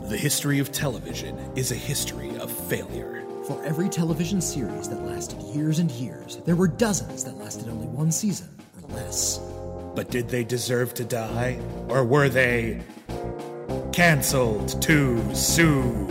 The history of television is a history of failure. For every television series that lasted years and years, there were dozens that lasted only one season or less. But did they deserve to die? Or were they canceled too soon?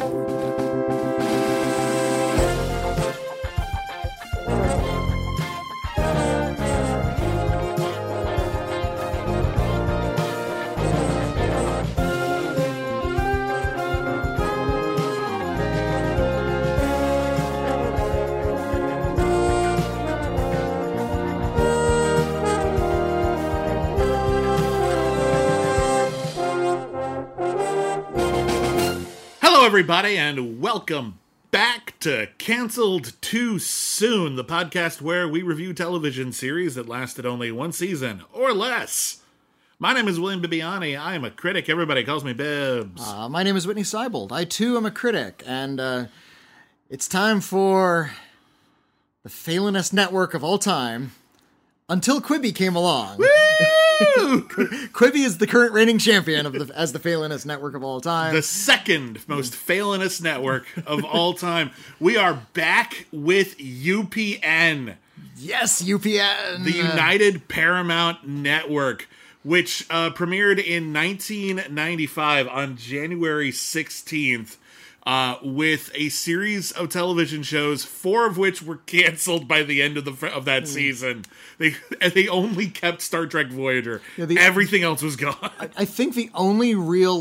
Everybody, and welcome back to Canceled Too Soon, the podcast where we review television series that lasted only one season or less. My name is William Bibbiani. I am a critic. Everybody calls me Bibbs. My name is Whitney Seibold. I too am a critic, and it's time for the failinest network of all time, until Quibi came along. Woo! Quibi is the current reigning champion as the failinest network of all time. The second most failinest network of all time. We are back with UPN. Yes, UPN. The United Paramount Network, which premiered in 1995 on January 16th. With a series of television shows, 4 of which were canceled by the end of that season. They only kept Star Trek Voyager. Yeah, everything else was gone. I think the only real,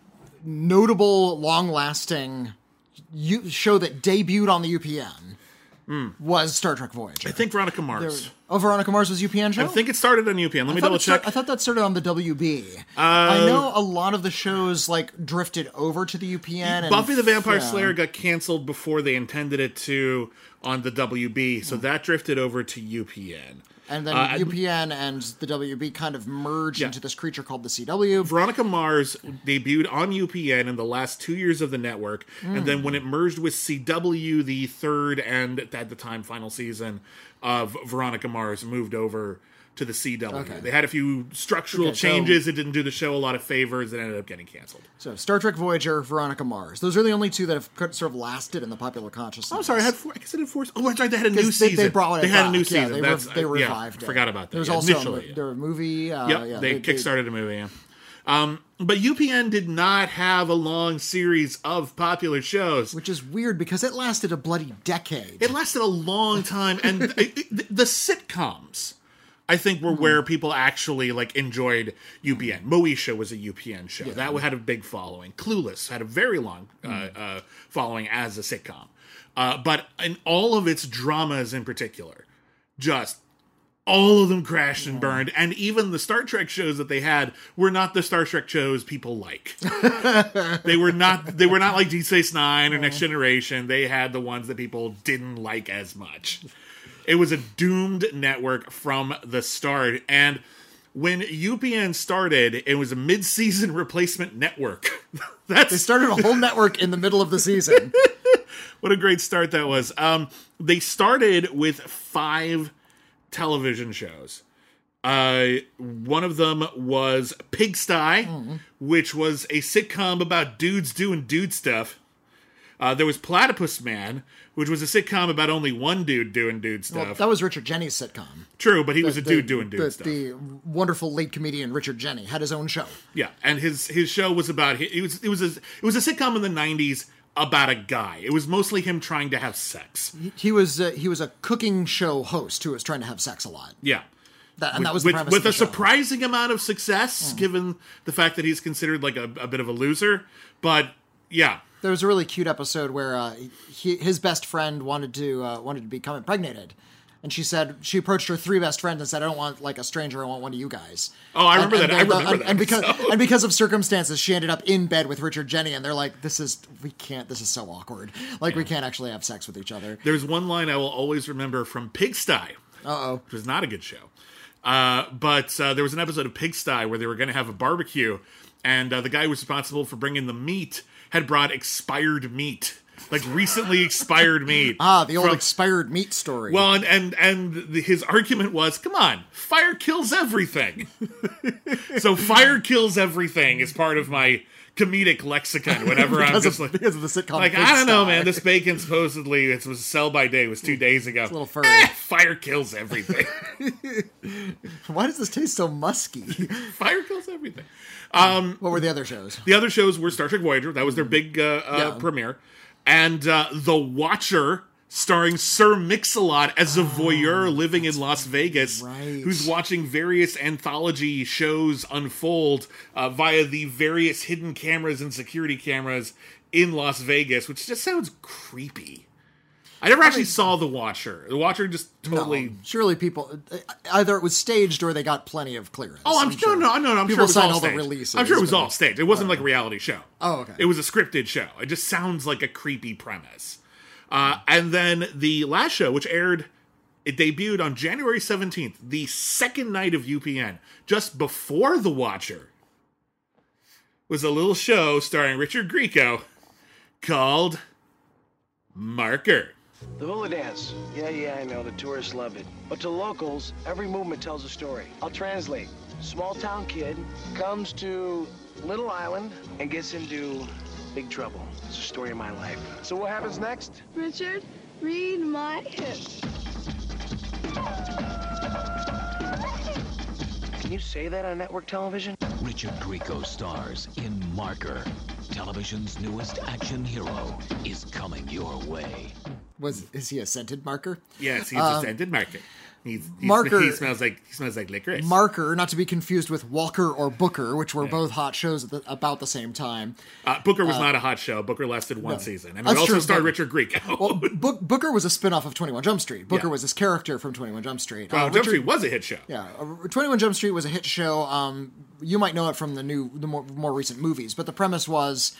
notable, long-lasting show that debuted on the UPN was Star Trek Voyager. I think Veronica Mars. Veronica Mars was UPN show? I think it started on UPN. Let me double check. I thought that started on the WB. I know a lot of the shows drifted over to the UPN. Buffy the Vampire Slayer got canceled before they intended it to on the WB, so that drifted over to UPN. And then UPN and the WB kind of merged into this creature called the CW. Veronica Mars debuted on UPN in the last 2 years of the network. And then when it merged with CW, the third and, at the time, final season of Veronica Mars moved over to the CW. Okay. They had a few structural changes. It didn't do the show a lot of favors. It ended up getting canceled. So Star Trek Voyager, Veronica Mars. Those are the only two that have sort of lasted in the popular consciousness. Oh, I'm sorry. I guess I did 4. Oh, that's right. They had a new season. They brought it They had back. a new season. They revived it. Forgot about that. There was also a movie. They kickstarted a movie, but UPN did not have a long series of popular shows. Which is weird because it lasted a bloody decade. It lasted a long time. And the sitcoms, I think, were where people actually enjoyed UPN. Moesha was a UPN show. Yeah. That had a big following. Clueless had a very long following as a sitcom. But in all of its dramas in particular, just all of them crashed and burned. And even the Star Trek shows that they had were not the Star Trek shows people like. They were not like Deep Space Nine or Next Generation. They had the ones that people didn't like as much. It was a doomed network from the start. And when UPN started, it was a mid-season replacement network. They started a whole network in the middle of the season. What a great start that was. They started with 5 television shows. One of them was Pigsty, which was a sitcom about dudes doing dude stuff. There was Platypus Man, which was a sitcom about only one dude doing dude stuff. Well, that was Richard Jeni's sitcom. True, but he was a dude doing dude stuff. The wonderful late comedian Richard Jeni had his own show. Yeah, and his show was about it was a sitcom in the 90s about a guy. It was mostly him trying to have sex. He was a cooking show host who was trying to have sex a lot. Yeah. That was the premise with of the show. Surprising amount of success, given the fact that he's considered a bit of a loser. But yeah. There was a really cute episode where his best friend wanted to become impregnated, and she approached her 3 best friends and said, "I don't want a stranger. I want one of you guys." Oh, I remember that. I remember that. And because of circumstances, she ended up in bed with Richard Jeni, and they're like, "This is so awkward. We can't actually have sex with each other." There's one line I will always remember from Pigsty. Which was not a good show. But there was an episode of Pigsty where they were going to have a barbecue, and the guy who was responsible for bringing the meat had brought expired meat. Recently expired meat. The old expired meat story. Well, and his argument was, come on, fire kills everything. So fire kills everything is part of my comedic lexicon whenever I'm just like, because of the sitcom. like, I don't know, man. This bacon supposedly it was a sell by date. It was 2 days ago. It's a little furry. Fire kills everything. Why does this taste so musky? Fire kills everything. What were the other shows? The other shows were Star Trek Voyager. That was their big premiere. And The Watcher, starring Sir Mix-a-Lot as a voyeur living in Las Vegas, right. who's watching various anthology shows unfold via the various hidden cameras and security cameras in Las Vegas, which just sounds creepy. I never actually saw The Watcher. The Watcher just totally... No, surely people... Either it was staged or they got plenty of clearance. Oh, I'm sure. No, I'm People sure it was signed all all the staged. releases, I'm sure it was but- all staged. It wasn't like a reality show. Oh, okay. It was a scripted show. It just sounds like a creepy premise. And then the last show, which aired, it debuted on January 17th, the second night of UPN, just before The Watcher, was a little show starring Richard Grieco called Marker. The hula dance. Yeah, I know. The tourists love it. But to locals, every movement tells a story. I'll translate. Small town kid comes to Little Island and gets into big trouble. It's the story of my life. So what happens next? Richard, read my hips. Can you say that on network television? Richard Grieco stars in Marker. Television's newest action hero is coming your way. Is he a scented marker? Yes, he's a scented marker. Marker- He smells like licorice. Marker, not to be confused with Walker or Booker, which were both hot shows at about the same time. Booker was not a hot show. Booker lasted one season. And it That's also true, starred but- Richard Grieco. Well, Booker was a spin-off of 21 Jump Street. Booker Yeah. was this character from 21 Jump Street. Jump Richard- Street was a hit show. Yeah, 21 Jump Street was a hit show. You might know it from the more recent movies, but the premise was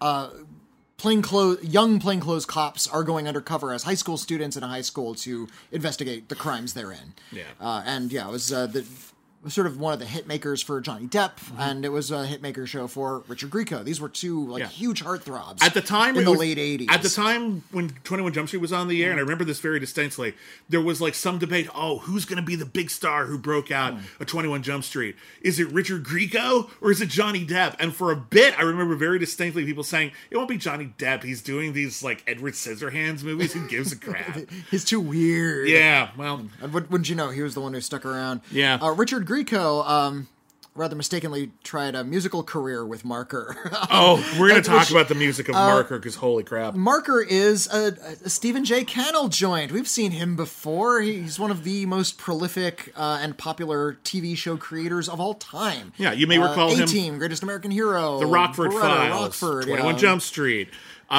young plainclothes cops are going undercover as high school students in a high school to investigate the crimes they're in. Yeah. It was sort of one of the hit makers for Johnny Depp, and it was a hit maker show for Richard Grieco. These were two huge heartthrobs At the time, in it the was- late 80s. At the time when 21 Jump Street was on the air, and I remember this very distinctly, there was like some debate, who's going to be the big star who broke out of 21 Jump Street? Is it Richard Grieco or is it Johnny Depp? And for a bit, I remember very distinctly people saying, it won't be Johnny Depp. He's doing these like Edward Scissorhands movies. Who gives a crap? He's too weird. Yeah, well, And wouldn't you know, he was the one who stuck around. Yeah. Richard Grieco, rather mistakenly, tried a musical career with Marker. we're going to talk Which- about the music of Marker because holy crap. Marker is a Stephen J. Cannell joint. We've seen him before. He's one of the most prolific and popular TV show creators of all time. Yeah, you may recall him- A-Team, Greatest American Hero, The Rockford Beretta, Files, Rockford, 21 Jump Street.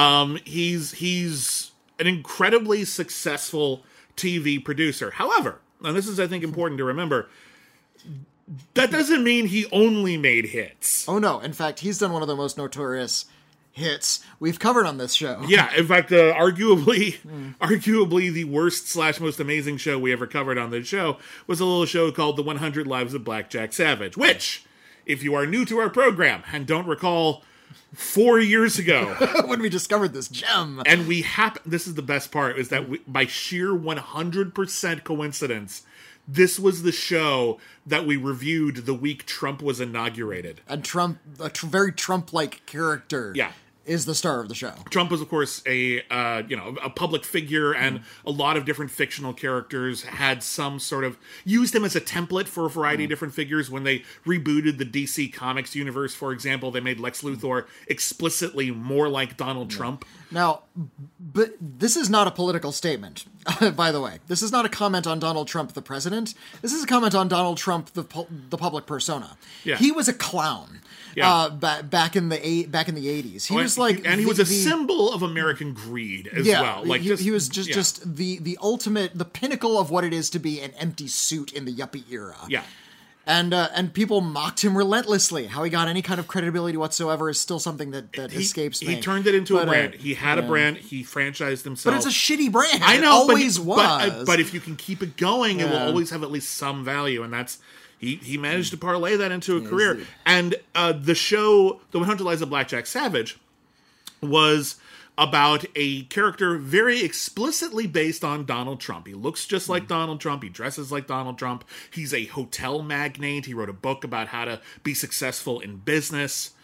He's an incredibly successful TV producer. However, and this is, I think, important to remember, that doesn't mean he only made hits. Oh no! In fact, he's done one of the most notorious hits we've covered on this show. Yeah, in fact, arguably the worst / most amazing show we ever covered on this show was a little show called The 100 Lives of Blackjack Savage, which, if you are new to our program and don't recall, 4 years ago, When we discovered this gem. and this is the best part, is that by sheer 100% coincidence, this was the show that we reviewed the week Trump was inaugurated. And Trump, very Trump-like character, Yeah. is the star of the show. Trump was, of course, a public figure, and a lot of different fictional characters had some sort of used him as a template for a variety of different figures. When they rebooted the DC Comics universe, for example, they made Lex Luthor explicitly more like Donald Trump. Now, but this is not a political statement, by the way. This is not a comment on Donald Trump, the president. This is a comment on Donald Trump, the public persona. Yeah. He was a clown. Yeah. Back in the 80s. He was like, and he was a symbol of American greed as well. Like he was just the ultimate, the pinnacle of what it is to be an empty suit in the yuppie era. Yeah. And people mocked him relentlessly. How he got any kind of credibility whatsoever is still something that escapes me. He turned it into a But, brand. He had a brand. He franchised himself. But it's a shitty brand. I know, It always was. But if you can keep it going, it will Yeah. always have at least some value, and that's he managed to parlay that into a career. And the show, The 100 Lives of Blackjack Savage, was about a character very explicitly based on Donald Trump. He looks just like Donald Trump. He dresses like Donald Trump. He's a hotel magnate. He wrote a book about how to be successful in business.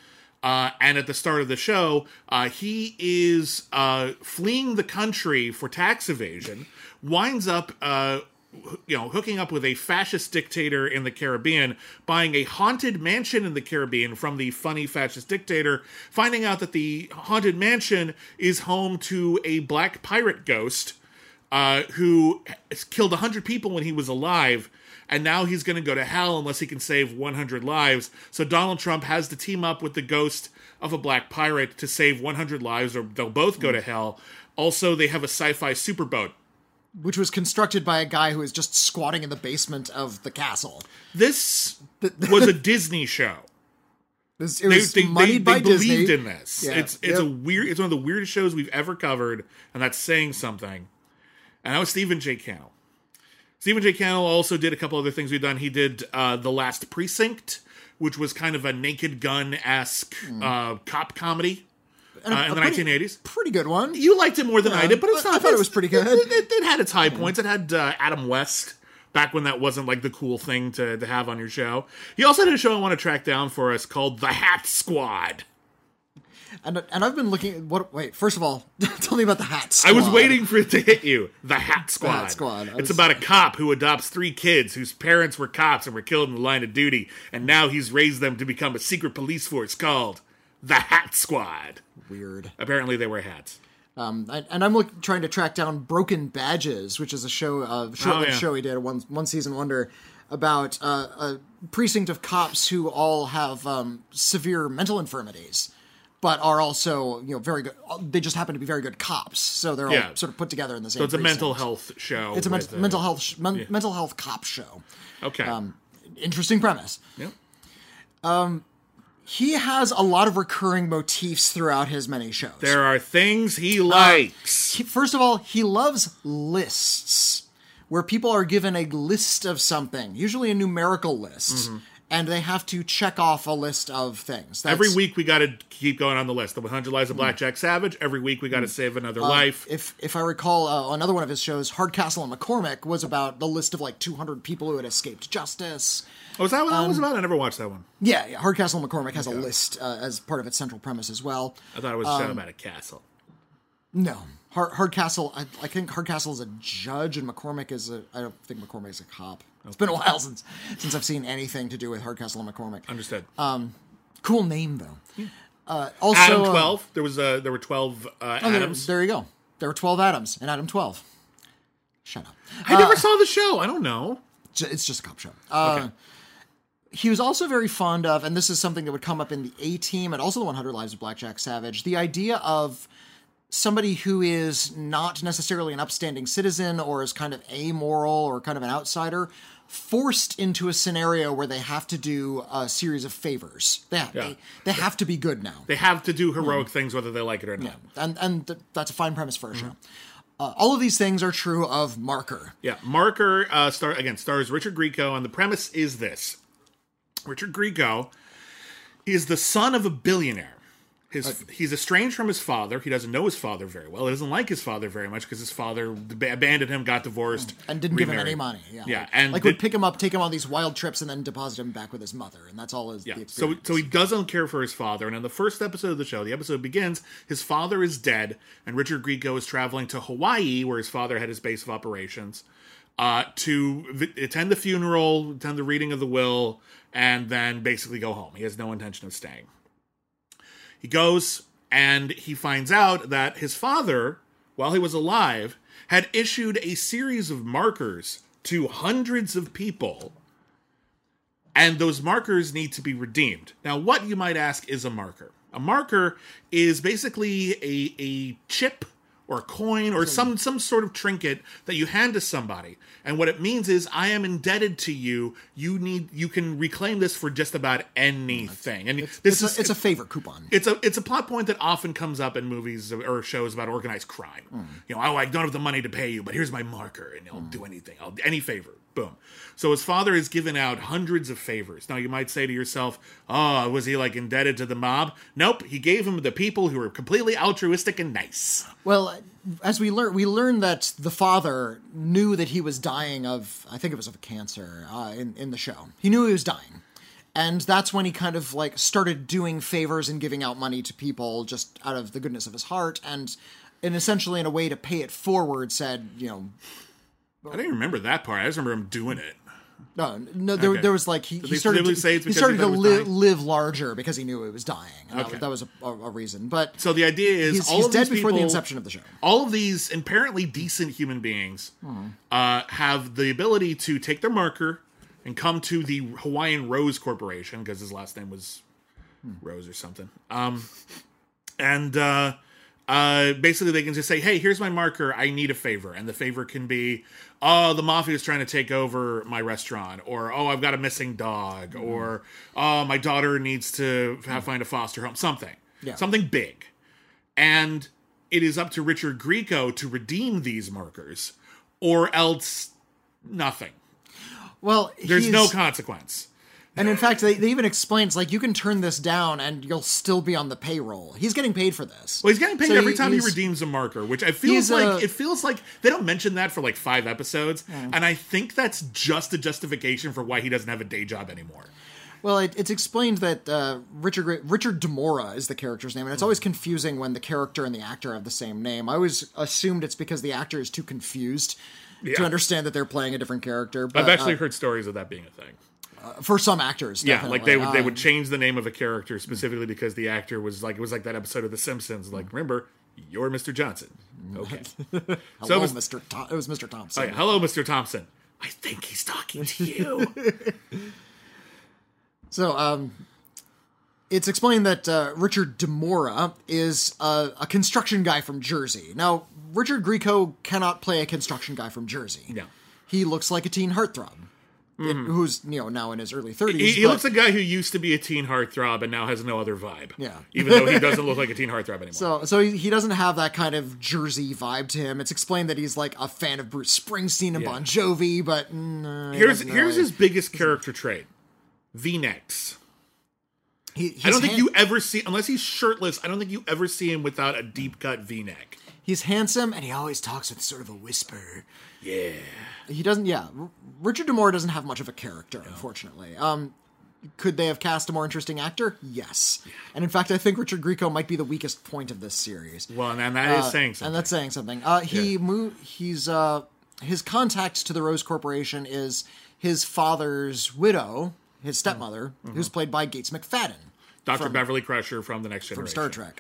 And at the start of the show, he is fleeing the country for tax evasion, winds up hooking up with a fascist dictator in the Caribbean, buying a haunted mansion in the Caribbean from the funny fascist dictator, finding out that the haunted mansion is home to a black pirate ghost who killed 100 people when he was alive, and now he's going to go to hell unless he can save 100 lives. So Donald Trump has to team up with the ghost of a black pirate to save 100 lives, or they'll both go to hell. Also, they have a sci-fi superboat, which was constructed by a guy who was just squatting in the basement of the castle. This was a Disney show. It was moneyed by Disney. They believed in this. Yeah. It's it's one of the weirdest shows we've ever covered, and that's saying something. And that was Stephen J. Cannell. Stephen J. Cannell also did a couple other things we've done. He did The Last Precinct, which was kind of a Naked Gun-esque cop comedy. In the 1980s. Pretty good one. You liked it more than I did, but it's not. I thought it was pretty good. It had its high points. It had Adam West, back when that wasn't like the cool thing to have on your show. He also did a show I want to track down for us called The Hat Squad. And I've been looking. Wait, first of all, tell me about The Hat Squad. I was waiting for it to hit you. The Hat Squad. The Hat Squad. It's about a cop who adopts 3 kids whose parents were cops and were killed in the line of duty, and now he's raised them to become a secret police force called The Hat Squad. Weird. Apparently they wear hats. And I'm trying to track down Broken Badges, which is a show, show he did, one season wonder, about a precinct of cops who all have severe mental infirmities, but are also very good. They just happen to be very good cops, so they're all sort of put together in the same. So it's precinct. a mental health show. It's a mental health cop show. Okay. Interesting premise. Yeah. He has a lot of recurring motifs throughout his many shows. There are things he likes. First of all, he loves lists, where people are given a list of something, usually a numerical list, and they have to check off a list of things. Every week we got to keep going on the list. The 100 Lives of Blackjack Savage. Every week we got to save another life. If I recall, another one of his shows, Hardcastle and McCormick, was about the list of like 200 people who had escaped justice. Oh, is that what that was about? I never watched that one. Yeah. Hardcastle and McCormick has a list as part of its central premise as well. I thought it was a show about a castle. No. Hardcastle, I think Hardcastle is a judge, and McCormick is I don't think McCormick is a cop. It's been a while since I've seen anything to do with Hardcastle and McCormick. Understood. Cool name though. Also, Adam 12. There were 12 Adams. There you go. There were 12 Adams in Adam 12. Shut up. I never saw the show. I don't know. It's just a cop show. Okay. He was also very fond of, and this is something that would come up in the A-Team and also the 100 Lives of Blackjack Savage, the idea of somebody who is not necessarily an upstanding citizen or is kind of amoral or kind of an outsider, forced into a scenario where they have to do a series of favors. They have to be good now. They have to do heroic things whether they like it or not. Yeah. And that's a fine premise for a show. All of these things are true of Marker. Yeah, Marker stars Richard Grieco, and the premise is this. Richard Grieco is the son of a billionaire. He's estranged from his father. He doesn't know his father very well. He doesn't like his father very much because his father abandoned him, got divorced, and didn't give him any money. Yeah, and would pick him up, take him on these wild trips, and then deposit him back with his mother, and that's all his. Yeah, so he doesn't care for his father. And in the first episode of the show, the episode begins. His father is dead, and Richard Grieco is traveling to Hawaii, where his father had his base of operations, to attend the funeral, attend the reading of the will, and then basically go home. He has no intention of staying. He goes and he finds out that his father, while he was alive, had issued a series of markers to hundreds of people, and those markers need to be redeemed. Now, what, you might ask, is a marker? A marker is basically a chip or a coin or some sort of trinket that you hand to somebody. And what it means is, I am indebted to you. You can reclaim this for just about anything. And it's a favor coupon. It's a plot point that often comes up in movies or shows about organized crime. I don't have the money to pay you, but here's my marker, and I'll do anything. Any favor. Boom. So his father has given out hundreds of favors. Now, you might say to yourself, oh, was he like indebted to the mob? Nope. He gave them to the people who were completely altruistic and nice. Well, as we learn that the father knew that he was dying of, I think it was of cancer, in the show. He knew he was dying. And that's when he kind of like started doing favors and giving out money to people just out of the goodness of his heart, and essentially in a way to pay it forward said, you know, I didn't remember that part. I just remember him doing it. no, there was like he started he to live larger because he knew he was dying. And that was a reason. But so the idea is he's dead before the inception of the show. All of these apparently decent human beings have the ability to take their marker and come to the Hawaiian Rose Corporation, because his last name was Rose or something. Basically they can just say, hey, here's my marker, I need a favor. And the favor can be, oh, the mafia is trying to take over my restaurant, or, oh, I've got a missing dog, or, oh, my daughter needs to find a foster home, something. Yeah. Something big. And it is up to Richard Grieco to redeem these markers, or else nothing. Well, there's no consequence. And in fact, they even explains, like, you can turn this down and you'll still be on the payroll. He's getting paid for this. Well, he's getting paid every time he redeems a marker, which it feels like they don't mention that for like 5 episodes. And I think that's just a justification for why he doesn't have a day job anymore. Well, it's explained that Richard DeMora is the character's name, and it's always confusing when the character and the actor have the same name. I always assumed it's because the actor is too confused to understand that they're playing a different character. But, I've actually heard stories of that being a thing. For some actors, definitely. Like they would change the name of a character specifically because the actor was like, it was like that episode of The Simpsons. Like, remember, you're Mr. Johnson. Okay. Hello, Mr. It was Mr. Thompson. Oh, yeah. Hello, Mr. Thompson. I think he's talking to you. So, it's explained that Richard DeMora is a construction guy from Jersey. Now, Richard Grieco cannot play a construction guy from Jersey. Yeah. He looks like a teen heartthrob. Who's now in his early 30s. He looks like a guy who used to be a teen heartthrob and now has no other vibe. Yeah. Even though he doesn't look like a teen heartthrob anymore. So he doesn't have that kind of Jersey vibe to him. It's explained that he's like a fan of Bruce Springsteen and Bon Jovi, but here's his biggest character trait: V-necks. I don't think you ever see, unless he's shirtless, I don't think you ever see him without a deep cut V-neck. He's handsome and he always talks with sort of a whisper. Yeah. He doesn't, Richard DeMora doesn't have much of a character, unfortunately. Could they have cast a more interesting actor? Yes. Yeah. And in fact, I think Richard Grieco might be the weakest point of this series. Well, and that is saying something. And that's saying something. His contact to the Rose Corporation is his father's widow, his stepmother, who's played by Gates McFadden. Dr. Beverly Crusher from The Next Generation. From Star Trek.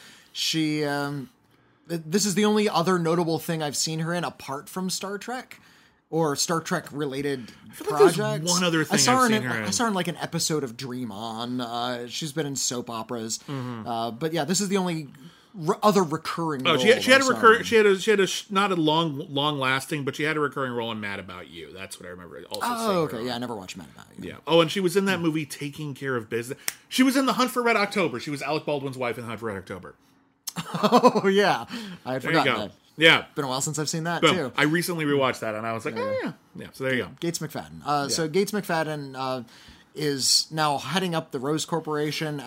This is the only other notable thing I've seen her in apart from Star Trek or Star Trek related projects. There's one other thing I saw her in like an episode of Dream On. She's been in soap operas, but yeah, this is the only other recurring. Role she had a recurring. She had a not a long lasting, but she had a recurring role in Mad About You. That's what I remember. Okay, yeah, I never watched Mad About You. Yeah. Oh, and she was in that movie Taking Care of Business. She was in The Hunt for Red October. She was Alec Baldwin's wife in The Hunt for Red October. Oh yeah, I had forgotten that. Yeah, been a while since I've seen that Boom. too. I recently rewatched that, and I was like, yeah. So there you go. Gates McFadden. So Gates McFadden is now heading up the Rose Corporation.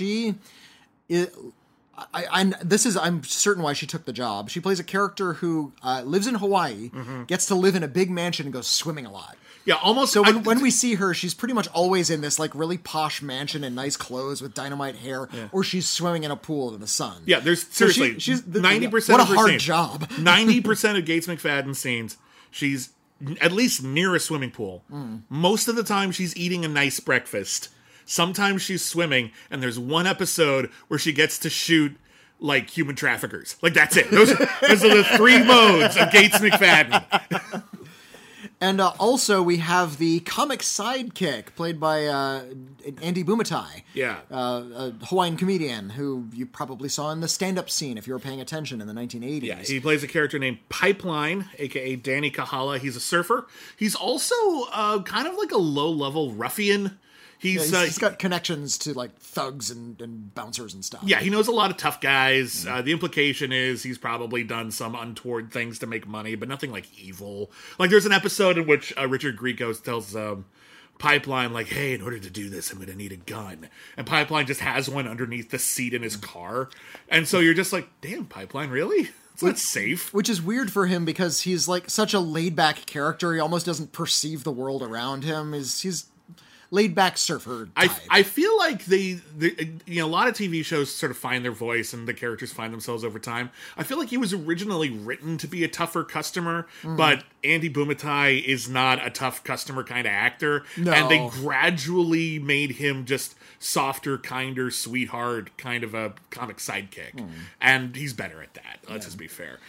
I'm certain why she took the job. She plays a character who lives in Hawaii, gets to live in a big mansion, and goes swimming a lot. Yeah, almost. So when we see her, she's pretty much always in this like really posh mansion in nice clothes with dynamite hair, or she's swimming in a pool in the sun. Yeah, there's seriously she's 90%. What a of her hard scenes, job. 90% of Gates McFadden's scenes, she's at least near a swimming pool. Most of the time, she's eating a nice breakfast. Sometimes she's swimming, and there's one episode where she gets to shoot like human traffickers. Like that's it. Those are the 3 modes of Gates McFadden. And also, we have the comic sidekick, played by Andy Bumatai. Yeah. A Hawaiian comedian who you probably saw in the stand-up scene if you were paying attention in the 1980s. Yeah, he plays a character named Pipeline, a.k.a. Danny Kahala. He's a surfer. He's also kind of like a low-level ruffian. He's got connections to like thugs and bouncers and stuff. Yeah, he knows a lot of tough guys. The implication is he's probably done some untoward things to make money, but nothing like evil. Like there's an episode in which Richard Grieco tells Pipeline, like, hey, in order to do this, I'm going to need a gun. And Pipeline just has one underneath the seat in his car. And so you're just like, damn, Pipeline, really? It's not safe. Which is weird for him because he's like such a laid-back character. He almost doesn't perceive the world around him. He's laid back surfer type. I feel like they a lot of TV shows sort of find their voice and the characters find themselves over time. I feel like he was originally written to be a tougher customer, but Andy Bumatai is not a tough customer kind of actor. No. And they gradually made him just softer, kinder, sweetheart, kind of a comic sidekick. And he's better at that. Let's just be fair.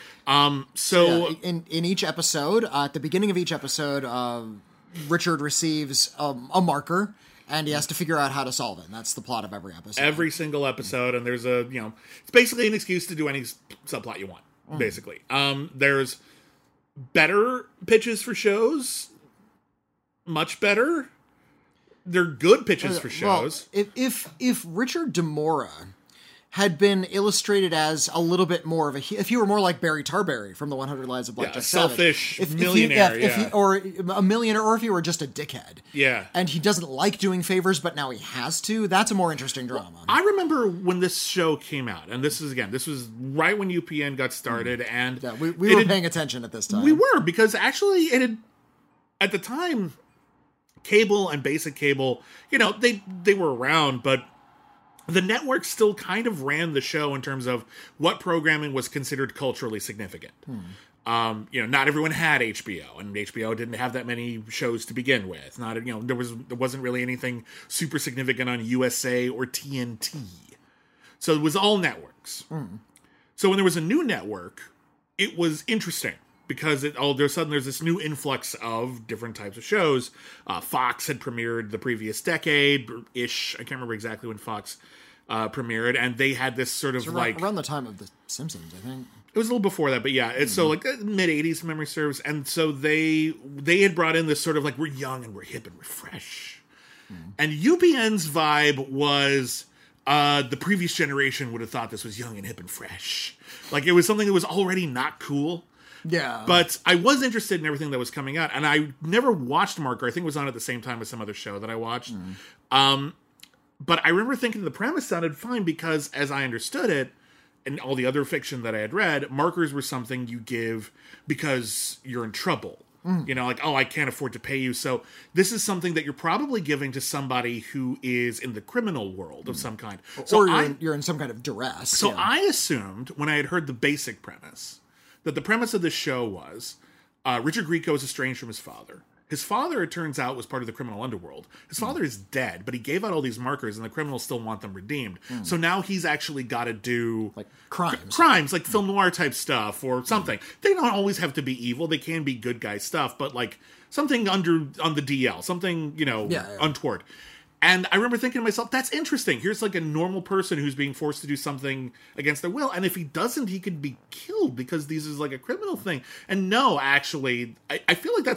So in each episode, at the beginning of each episode, Richard receives a marker, and he has to figure out how to solve it. And that's the plot of every episode. Every single episode, and there's it's basically an excuse to do any subplot you want, basically. There's better pitches for shows, much better. They're good pitches for shows. Well, if Richard Demora had been illustrated as a little bit more of if he were more like Barry Tarberry from the 100 Lives of Blackjack selfish Savage, millionaire, or a millionaire, or if he were just a dickhead, yeah, and he doesn't like doing favors, but now he has to. That's a more interesting drama. I remember when this show came out, and this was right when UPN got started, and we were paying attention at this time. We were, because actually it had, at the time, cable and basic cable, they were around, but the network still kind of ran the show in terms of what programming was considered culturally significant. Not everyone had HBO, and HBO didn't have that many shows to begin with. There wasn't really anything super significant on USA or TNT. So it was all networks. So when there was a new network, it was interesting, because all of a sudden there's this new influx of different types of shows. Fox had premiered the previous decade-ish. I can't remember exactly when Fox premiered, and they had this sort of around the time of The Simpsons, I think. It was a little before that, but yeah, it's so mid-'80s, if memory serves, and so they had brought in this sort of we're young and we're hip and we're fresh. And UPN's vibe was the previous generation would have thought this was young and hip and fresh. It was something that was already not cool. Yeah. But I was interested in everything that was coming out, and I never watched Marker. I think it was on at the same time as some other show that I watched. But I remember thinking the premise sounded fine, because as I understood it, and all the other fiction that I had read, markers were something you give because you're in trouble. I can't afford to pay you. So this is something that you're probably giving to somebody who is in the criminal world of some kind. So you're in some kind of duress. So I assumed, when I had heard the basic premise, that the premise of this show was Richard Grieco is estranged from his father. His father, it turns out, was part of the criminal underworld. His father is dead, but he gave out all these markers, and the criminals still want them redeemed. So now he's actually got to do crimes, like film noir type stuff or something. They don't always have to be evil; they can be good guy stuff, but something on the DL, something untoward. And I remember thinking to myself, that's interesting. Here's a normal person who's being forced to do something against their will. And if he doesn't, he could be killed, because this is a criminal thing. And no, actually, I feel like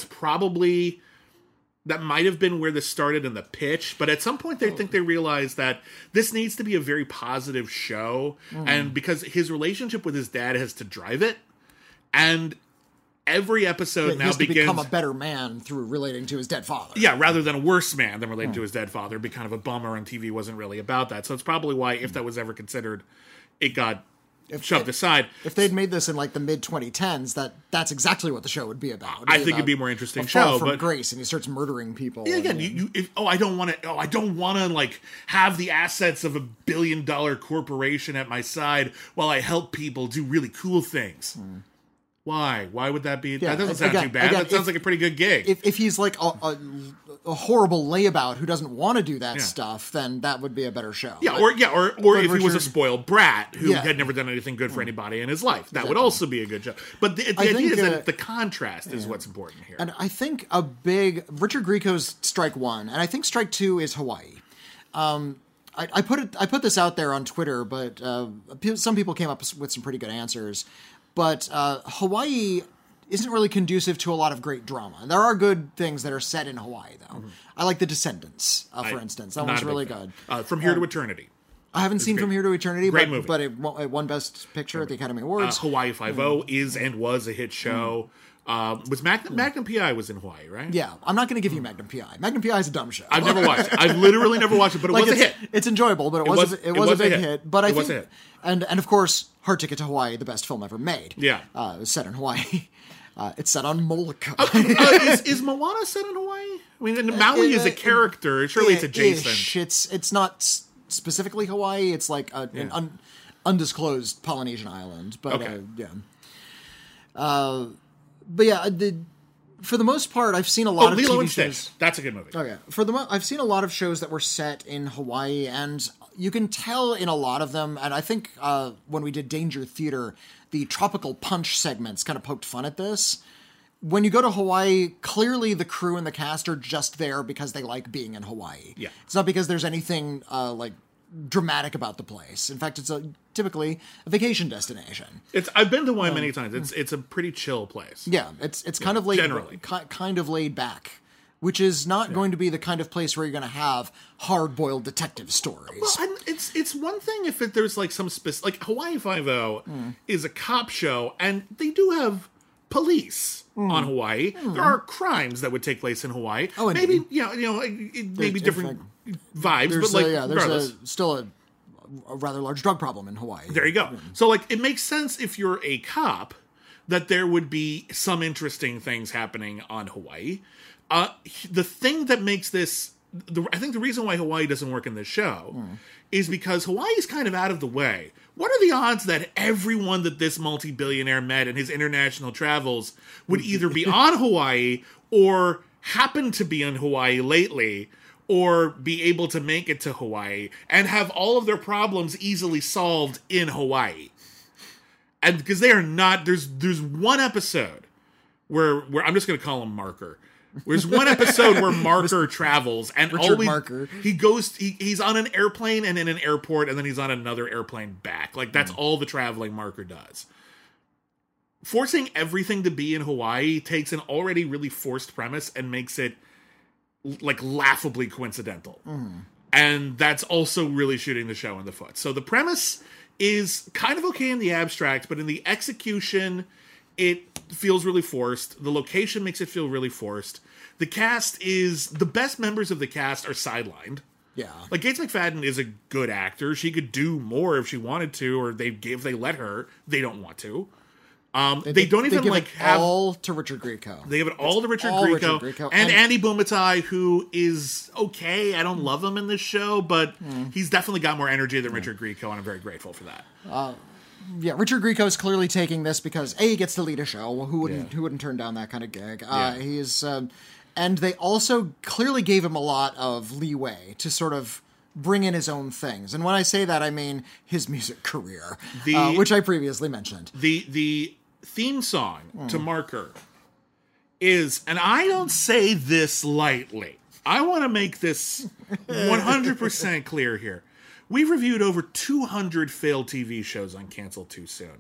that might have been where this started in the pitch. But at some point, they think they realized that this needs to be a very positive show. And because his relationship with his dad has to drive it. And every episode now begins to become a better man through relating to his dead father. Yeah, rather than a worse man than relating to his dead father. It'd be kind of a bummer, and TV wasn't really about that. So it's probably why, if that was ever considered, it got shoved aside. If they'd made this in the mid-2010s, that's exactly what the show would be about. I think it'd be a more interesting show. But grace, and he starts murdering people. Yeah, again, I don't want to have the assets of $1 billion corporation at my side while I help people do really cool things. Why? Why would that be? That doesn't sound too bad. That sounds like a pretty good gig. If he's a horrible layabout who doesn't want to do that stuff, then that would be a better show. Or if he was a spoiled brat who had never done anything good for anybody in his life, that would also be a good show. But the idea is that the contrast is what's important here. And I think Richard Grieco's strike one, and I think strike two is Hawaii. I put this out there on Twitter, but some people came up with some pretty good answers. But Hawaii isn't really conducive to a lot of great drama. And there are good things that are set in Hawaii, though. I like The Descendants, for instance. That one's really good. From Here to Eternity. I haven't seen From Here to Eternity, Great movie. but it won Best Picture at the Academy Awards. Hawaii Five-0 is and was a hit show. Was Magnum P.I. was in Hawaii, right? Yeah, I'm not going to give you Magnum P.I. Magnum P.I. is a dumb show. I've never watched it. I've literally never watched it, but it was a hit. It's enjoyable, but it was a big hit. But I think, was a hit. And of course, Hard Ticket to Hawaii, the best film ever made. Yeah, it was set in Hawaii. It's set on Molokai. Is Moana set in Hawaii? I mean, and Maui is a character. Surely it's adjacent. Ish. It's not specifically Hawaii. It's like an undisclosed Polynesian island. But Okay. but yeah, for the most part, I've seen a lot of Lilo TV and shows. Stitch. That's a good movie. Okay, I've seen a lot of shows that were set in Hawaii, and you can tell in a lot of them. And I think when we did Danger Theater, the Tropical Punch segments kind of poked fun at this. When you go to Hawaii, clearly the crew and the cast are just there because they like being in Hawaii. Yeah. It's not because there's anything like dramatic about the place. In fact, it's typically a vacation destination. I've been to Hawaii many times. It's a pretty chill place. Yeah, it's kind of laid generally. kind of laid back, which is not going to be the kind of place where you're going to have hard-boiled detective stories. Well, it's one thing if there's like some specific, like Hawaii Five-0 is a cop show, and they do have police on Hawaii. There are crimes that would take place in Hawaii. Oh, maybe indeed. maybe different vibes, There's but like there's regardless. still a rather large drug problem in Hawaii. There you go. So, like, it makes sense if you're a cop that there would be some interesting things happening on Hawaii. The thing that makes this, I think the reason why Hawaii doesn't work in this show is because Hawaii is kind of out of the way. What are the odds that everyone that this multi-billionaire met in his international travels would either be on Hawaii or happen to be on Hawaii lately, or be able to make it to Hawaii and have all of their problems easily solved in Hawaii? And because they are not, there's one episode where I'm just going to call him Marker. There's one episode where Marker travels, and Richard always Marker. he's on an airplane and in an airport, and then he's on another airplane back. Like, that's all the traveling Marker does. Forcing everything to be in Hawaii takes an already really forced premise and makes it like laughably coincidental. And that's also really shooting the show in the foot. So the premise is kind of okay in the abstract, but in the execution, it feels really forced. The location makes it feel really forced. The best members of the cast are sidelined. Yeah. Like, Gates McFadden is a good actor. She could do more if she wanted to, or if they let her. They don't want to. They don't even give like it have all to Richard Grieco. They give it all to Richard all Grieco, Richard Grieco. and Andy Bumatai, who is okay. I don't love him in this show, but he's definitely got more energy than Richard Grieco, and I'm very grateful for that. Yeah, Richard Grieco is clearly taking this because he gets to lead a show. Well, who wouldn't turn down that kind of gig? He's and they also clearly gave him a lot of leeway to sort of bring in his own things. And when I say that, I mean his music career, which I previously mentioned. The theme song to Marker is, and I don't say this lightly, I want to make this 100% clear here. We've reviewed over 200 failed TV shows on Cancel Too Soon.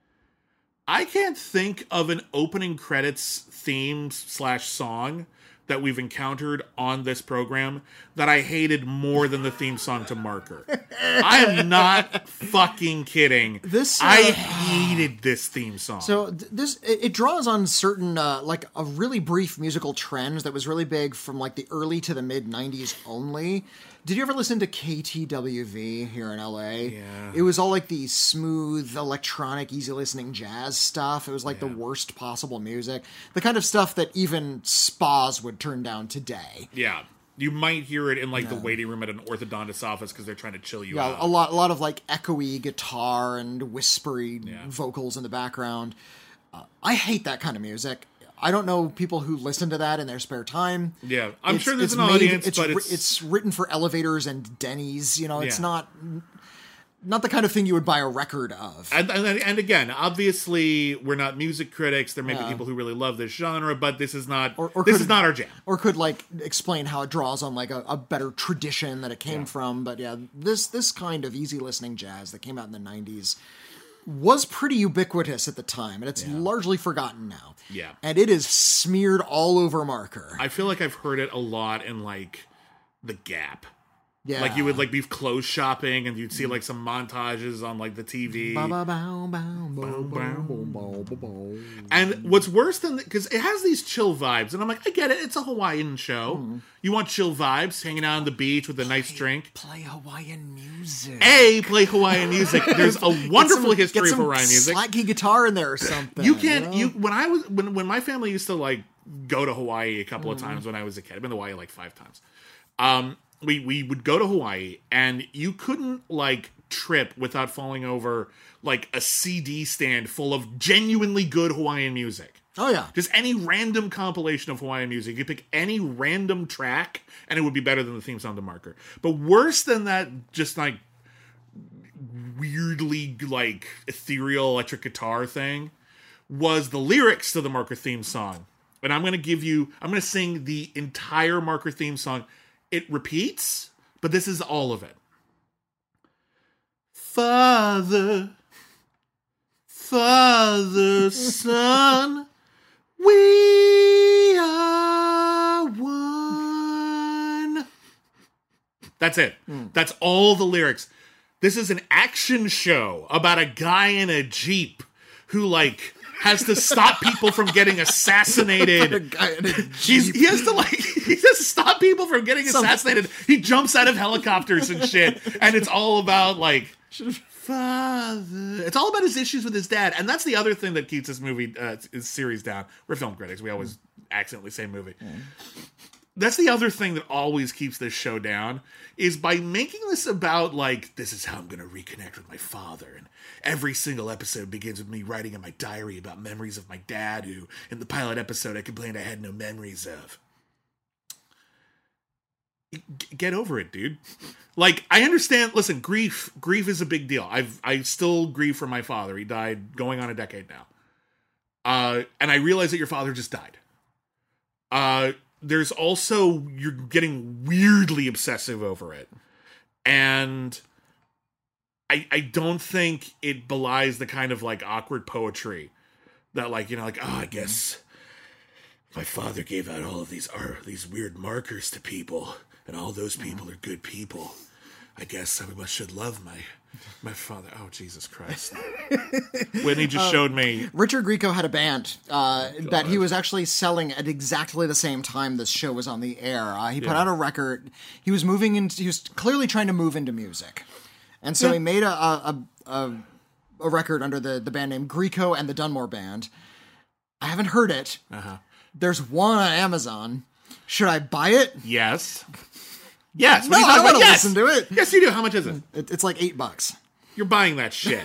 I can't think of an opening credits theme / song that we've encountered on this program that I hated more than the theme song to Marker. I am not fucking kidding. I hated this theme song. So it draws on certain like a really brief musical trend that was really big from like the early to the mid 90s only. Did you ever listen to KTWV here in LA? Yeah. It was all like the smooth, electronic, easy listening jazz stuff. It was like the worst possible music. The kind of stuff that even spas would turn down today. Yeah. You might hear it in like the waiting room at an orthodontist's office because they're trying to chill you out. A lot of like echoey guitar and whispery vocals in the background. I hate that kind of music. I don't know people who listen to that in their spare time. Yeah, I'm sure there's an audience, but it's written for elevators and Denny's. You know, it's not the kind of thing you would buy a record of. And again, obviously, we're not music critics. There may be people who really love this genre, but this is not this is not our jam. Or could like explain how it draws on like a better tradition that it came from. But yeah, this kind of easy listening jazz that came out in the 90s was pretty ubiquitous at the time, and it's largely forgotten now. Yeah. And it is smeared all over Marker. I feel like I've heard it a lot in like The Gap. Yeah. Like you would like be clothes shopping and you'd see like some montages on like the TV. And what's worse than, because it has these chill vibes, and I'm like, I get it, it's a Hawaiian show. You want chill vibes, hanging out on the beach with a nice drink. Play Hawaiian music. Play Hawaiian music. There's a wonderful history of Hawaiian music. Slacky guitar in there or something. You can't. When my family used to like go to Hawaii a couple of times when I was a kid. I've been to Hawaii like 5 times. We would go to Hawaii, and you couldn't like trip without falling over like a CD stand full of genuinely good Hawaiian music. Oh, yeah. Just any random compilation of Hawaiian music. You pick any random track, and it would be better than the theme song to Marker. But worse than that, just like weirdly like ethereal electric guitar thing, was the lyrics to the Marker theme song. And I'm going to sing the entire Marker theme song. It repeats, but this is all of it. Father, Son, we are one. That's it. That's all the lyrics. This is an action show about a guy in a Jeep who, like, has to stop people from getting assassinated. A guy in a He has to stop people from getting assassinated. He jumps out of helicopters and shit. And it's all about, like, father. It's all about his issues with his dad. And that's the other thing that keeps this movie, this series down. We're film critics. We always accidentally say movie. That's the other thing that always keeps this show down, is by making this about, like, this is how I'm going to reconnect with my father. And every single episode begins with me writing in my diary about memories of my dad, who, in the pilot episode, I complained I had no memories of. Get over it, dude. Like, I understand, listen, grief is a big deal. I still grieve for my father. He died going on a decade now. And I realize that your father just died. There's also, you're getting weirdly obsessive over it. And I don't think it belies the kind of, like, awkward poetry that, like, you know, like, oh, I guess my father gave out all of these weird markers to people, and all those people are good people. I guess I should love my father. Oh, Jesus Christ. Whitney just showed me. Richard Grieco had a band that he was actually selling at exactly the same time this show was on the air. He put out a record. He was clearly trying to move into music. And so he made a record under the band name Grieco and the Dunmore Band. I haven't heard it. There's one on Amazon. Should I buy it? Yes. Yes. No, I want to listen to it. Yes, you do. How much is it? It's like $8. You're buying that shit.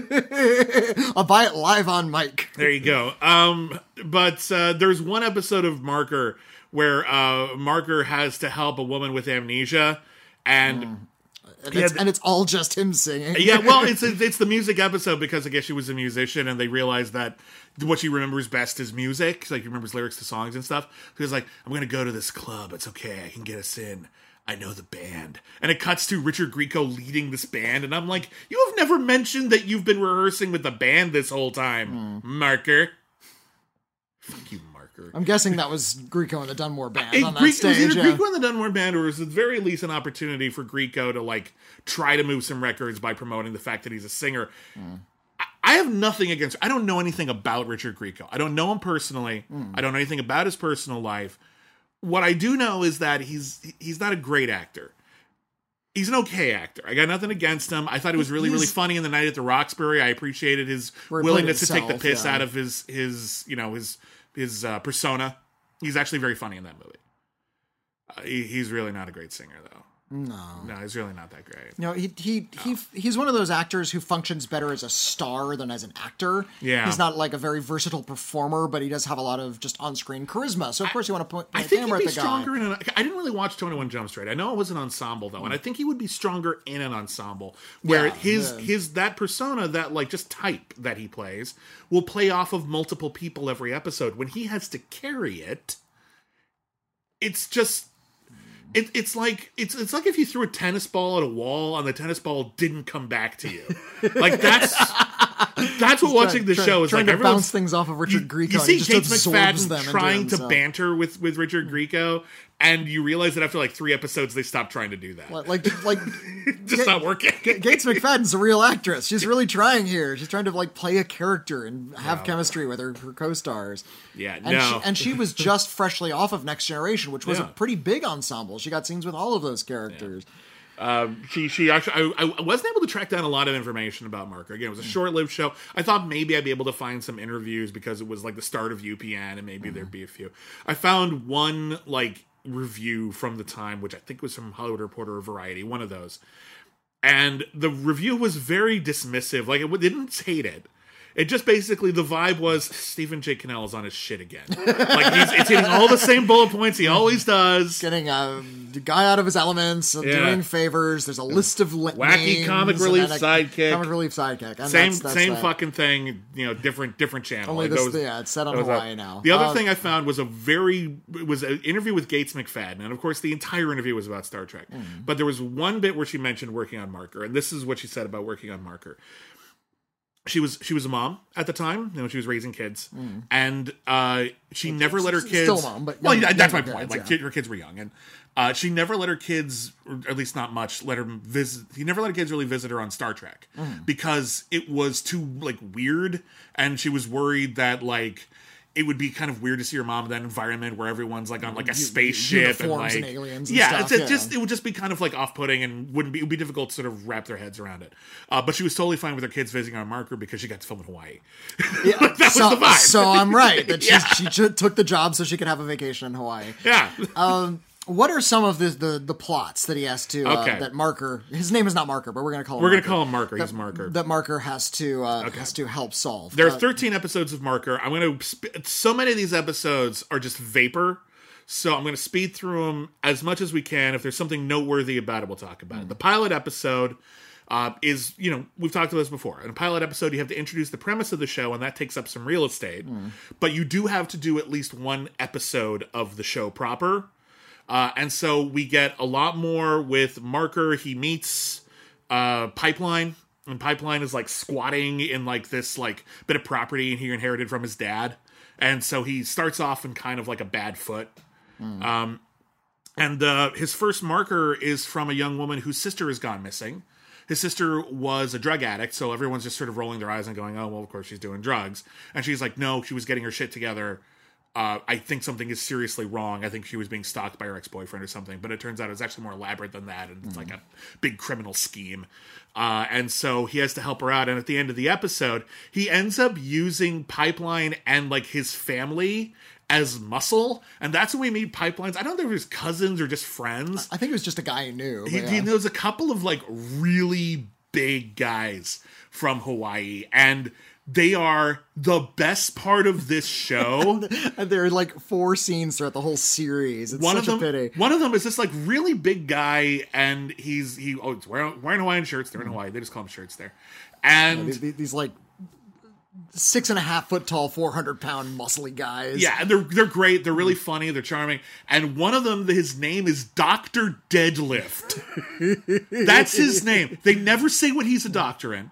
I'll buy it live on mic. There you go. But there's one episode of Marker where Marker has to help a woman with amnesia, and it's all just him singing. Yeah, well, it's the music episode because I guess she was a musician, and they realized that what she remembers best is music. Like, she remembers lyrics to songs and stuff. So he's like, I'm going to go to this club. It's okay. I can get us in. I know the band. And it cuts to Richard Grieco leading this band, and I'm like, you have never mentioned that you've been rehearsing with the band this whole time, Marker. Fuck you, Marker. I'm guessing that was Grieco and the Dunmore Band on that stage. It was either Grieco and the Dunmore Band, or it was at the very least an opportunity for Grieco to, like, try to move some records by promoting the fact that he's a singer. I have nothing against... I don't know anything about Richard Grieco. I don't know him personally. I don't know anything about his personal life. What I do know is that he's not a great actor. He's an okay actor. I got nothing against him. I thought he was really funny in The Night at the Roxbury. I appreciated his willingness to take the piss out of his persona. He's actually very funny in that movie. He's really not a great singer, though. No, he's really not that great. No, he's one of those actors who functions better as a star than as an actor. Yeah, he's not like a very versatile performer, but he does have a lot of just on-screen charisma. So of course you want to point the camera at the guy. I didn't really watch 21 Jump Street. I know it was an ensemble though, and I think he would be stronger in an ensemble where his that persona, that like just type that he plays, will play off of multiple people every episode. When he has to carry it, it's just. It's like if you threw a tennis ball at a wall and the tennis ball didn't come back to you. Like that's what watching the show is like. Everyone's bounce things off of Richard Grieco. You see Kate McFadden trying to banter with Richard Grieco, and you realize that after like 3 episodes they stopped trying to do that. Like just not working. Gates McFadden's a real actress. She's really trying here. She's trying to like play a character and have chemistry with her co-stars. Yeah, and she was just freshly off of Next Generation, which was a pretty big ensemble. She got scenes with all of those characters. She actually, I wasn't able to track down a lot of information about Marker. Again, it was a short-lived show. I thought maybe I'd be able to find some interviews because it was like the start of UPN, and maybe there'd be a few. I found one like review from the time, which I think was from Hollywood Reporter or Variety, one of those. And the review was very dismissive. Like, it didn't hate it. It just basically, the vibe was, Stephen J. Cannell is on his shit again. Like, it's hitting all the same bullet points he always does. Getting the guy out of his elements, doing favors. There's a list of wacky names, comic relief sidekick. Comic relief sidekick. And same that's fucking thing, different channel. Only like it's set on Hawaii now. The other thing I found was an interview with Gates McFadden, and of course the entire interview was about Star Trek. But there was one bit where she mentioned working on Marker, and this is what she said about working on Marker. She was a mom at the time. She was raising kids, and she never let her kids. Still a mom, but that's my point. Like her kids were young, and she never let her kids, or at least not much, let her visit. He never let her kids really visit her on Star Trek because it was too like weird, and she was worried that like it would be kind of weird to see your mom in that environment where everyone's like on like a spaceship and like aliens and stuff. It would just be kind of like off-putting and it would be difficult to sort of wrap their heads around it. But she was totally fine with her kids visiting on Marker because she got to film in Hawaii. Yeah, that was the vibe. So I'm right that she took the job so she could have a vacation in Hawaii. Yeah. What are some of the plots that he has to that Marker? His name is not Marker, but we're going to call him. We're going to call him Marker. He's Marker. That Marker has to help solve. There are 13 episodes of Marker. I'm going to. So many of these episodes are just vapor, so I'm going to speed through them as much as we can. If there's something noteworthy about it, we'll talk about it. The pilot episode is, we've talked about this before. In a pilot episode, you have to introduce the premise of the show, and that takes up some real estate. But you do have to do at least one episode of the show proper. And so we get a lot more with Marker. He meets Pipeline, and Pipeline is like squatting in like this like bit of property he inherited from his dad. And so he starts off in kind of like a bad foot. And his first marker is from a young woman whose sister has gone missing. His sister was a drug addict, so everyone's just sort of rolling their eyes and going, oh, well, of course she's doing drugs. And she's like, no, she was getting her shit together. I think something is seriously wrong. I think she was being stalked by her ex-boyfriend or something. But it turns out it's actually more elaborate than that. And it's like a big criminal scheme. And so he has to help her out. And at the end of the episode, he ends up using Pipeline and like his family as muscle. And that's when we meet Pipelines. I don't know if it was cousins or just friends. I think it was just a guy he knew. He knows a couple of like really big guys from Hawaii. And they are the best part of this show. And there are like 4 scenes throughout the whole series. It's such a pity. One of them is this like really big guy, and he's wearing Hawaiian shirts. They're in Hawaii. They just call them shirts there. And these like 6.5 foot tall, 400-pound muscly guys. Yeah, and they're great. They're really funny. They're charming. And one of them, his name is Dr. Deadlift. That's his name. They never say what he's a doctor in.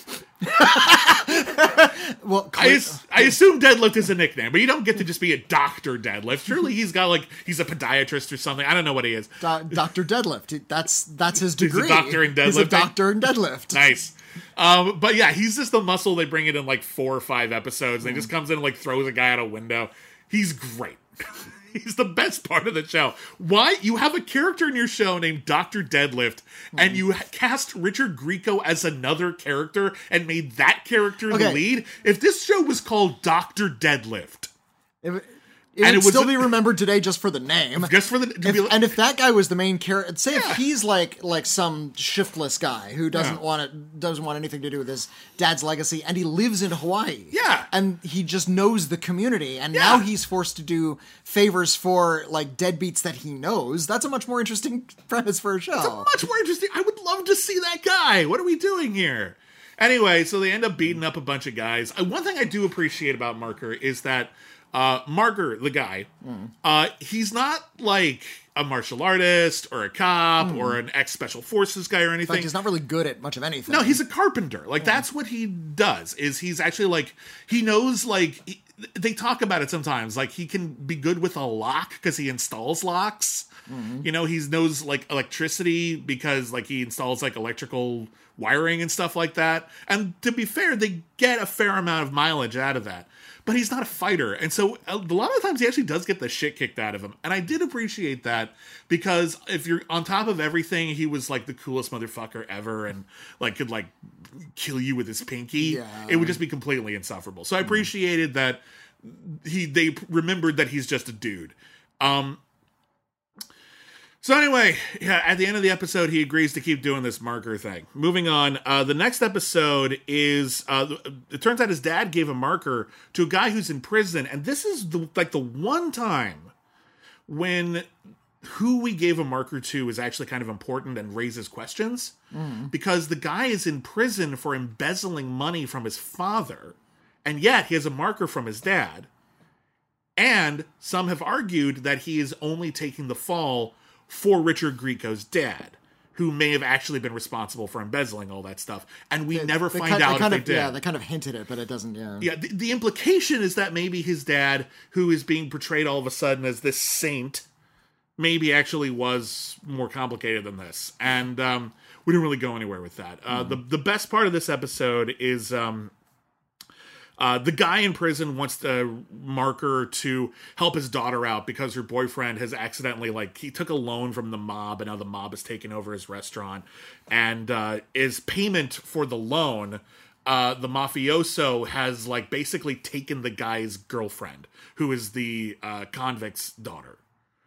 Well, I assume Deadlift is a nickname, but you don't get to just be a Dr. Deadlift. Surely he's a podiatrist or something. I don't know what he is. Dr. Deadlift. That's his degree. He's a doctor in deadlift. He's a doctor in deadlift. Nice. But yeah, he's just the muscle. They bring it in like 4 or 5 episodes. They just comes in and like throws a guy out a window. He's great. He's the best part of the show. Why? You have a character in your show named Dr. Deadlift, and you cast Richard Grieco as another character and made that character the lead. If this show was called Dr. Deadlift... It would still be remembered today just for the name. Just for the... and if that guy was the main character... Say if he's like some shiftless guy who doesn't want anything to do with his dad's legacy, and he lives in Hawaii. Yeah. And he just knows the community, and now he's forced to do favors for like deadbeats that he knows. That's a much more interesting premise for a show. It's much more interesting. I would love to see that guy. What are we doing here? Anyway, so they end up beating up a bunch of guys. One thing I do appreciate about Marker is that Marker, the guy, he's not like a martial artist or a cop or an ex-special forces guy or anything. In fact, he's not really good at much of anything. No, he's a carpenter. Like, that's what he does, is he's actually, like, he knows, like, they talk about it sometimes. Like, he can be good with a lock because he installs locks. He knows, like, electricity because, like, he installs, like, electrical wiring and stuff like that. And to be fair, they get a fair amount of mileage out of that. But he's not a fighter. And so a lot of times he actually does get the shit kicked out of him. And I did appreciate that, because if you're on top of everything, he was like the coolest motherfucker ever and like could like kill you with his pinky. Yeah. It would just be completely insufferable. So I appreciated that they remembered that he's just a dude. So anyway, yeah, at the end of the episode, he agrees to keep doing this marker thing. Moving on, the next episode is, it turns out his dad gave a marker to a guy who's in prison, and this is the one time when who we gave a marker to is actually kind of important and raises questions, because the guy is in prison for embezzling money from his father, and yet he has a marker from his dad, and some have argued that he is only taking the fall for Richard Grieco's dad, who may have actually been responsible for embezzling all that stuff. And we never find out if they did. Yeah, they kind of hinted it, but it doesn't, Yeah, the implication is that maybe his dad, who is being portrayed all of a sudden as this saint, maybe actually was more complicated than this. And we didn't really go anywhere with that. The best part of this episode is... the guy in prison wants the marker to help his daughter out because her boyfriend has accidentally, like, he took a loan from the mob, and now the mob has taken over his restaurant. And as payment for the loan, the mafioso has, like, basically taken the guy's girlfriend, who is the convict's daughter.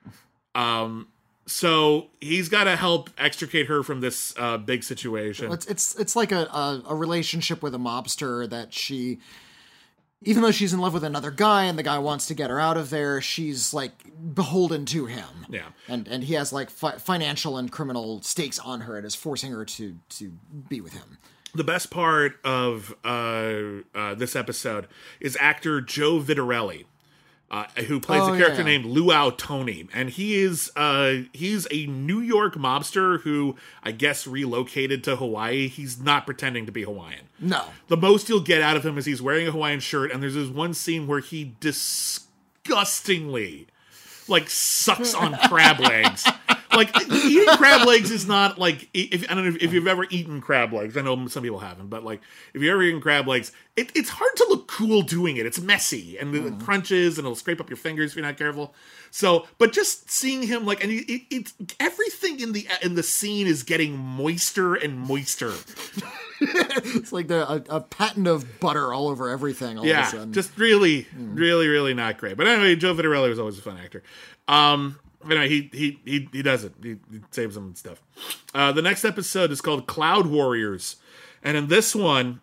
So he's got to help extricate her from this big situation. It's like a relationship with a mobster that she... Even though she's in love with another guy and the guy wants to get her out of there, she's, like, beholden to him. Yeah. And he has, like, financial and criminal stakes on her and is forcing her to be with him. The best part of this episode is actor Joe Vitarelli, who plays a character named Luau Tony. And he's a New York mobster who, I guess, relocated to Hawaii. He's not pretending to be Hawaiian. No. The most you'll get out of him is he's wearing a Hawaiian shirt, and there's this one scene where he disgustingly, like, sucks on crab legs. Like, eating crab legs is not, like, I don't know if you've ever eaten crab legs. I know some people haven't, but, like, if you've ever eaten crab legs, it's hard to look cool doing it. It's messy, and it crunches, and it'll scrape up your fingers if you're not careful. So, but just seeing him, like, and it's everything in the scene is getting moister and moister. It's like a patent of butter all over everything all of a sudden. Just really, really not great. But anyway, Joe Vitarelli was always a fun actor. Anyway, he does it. He saves them and stuff. The next episode is called Cloud Warriors. And in this one,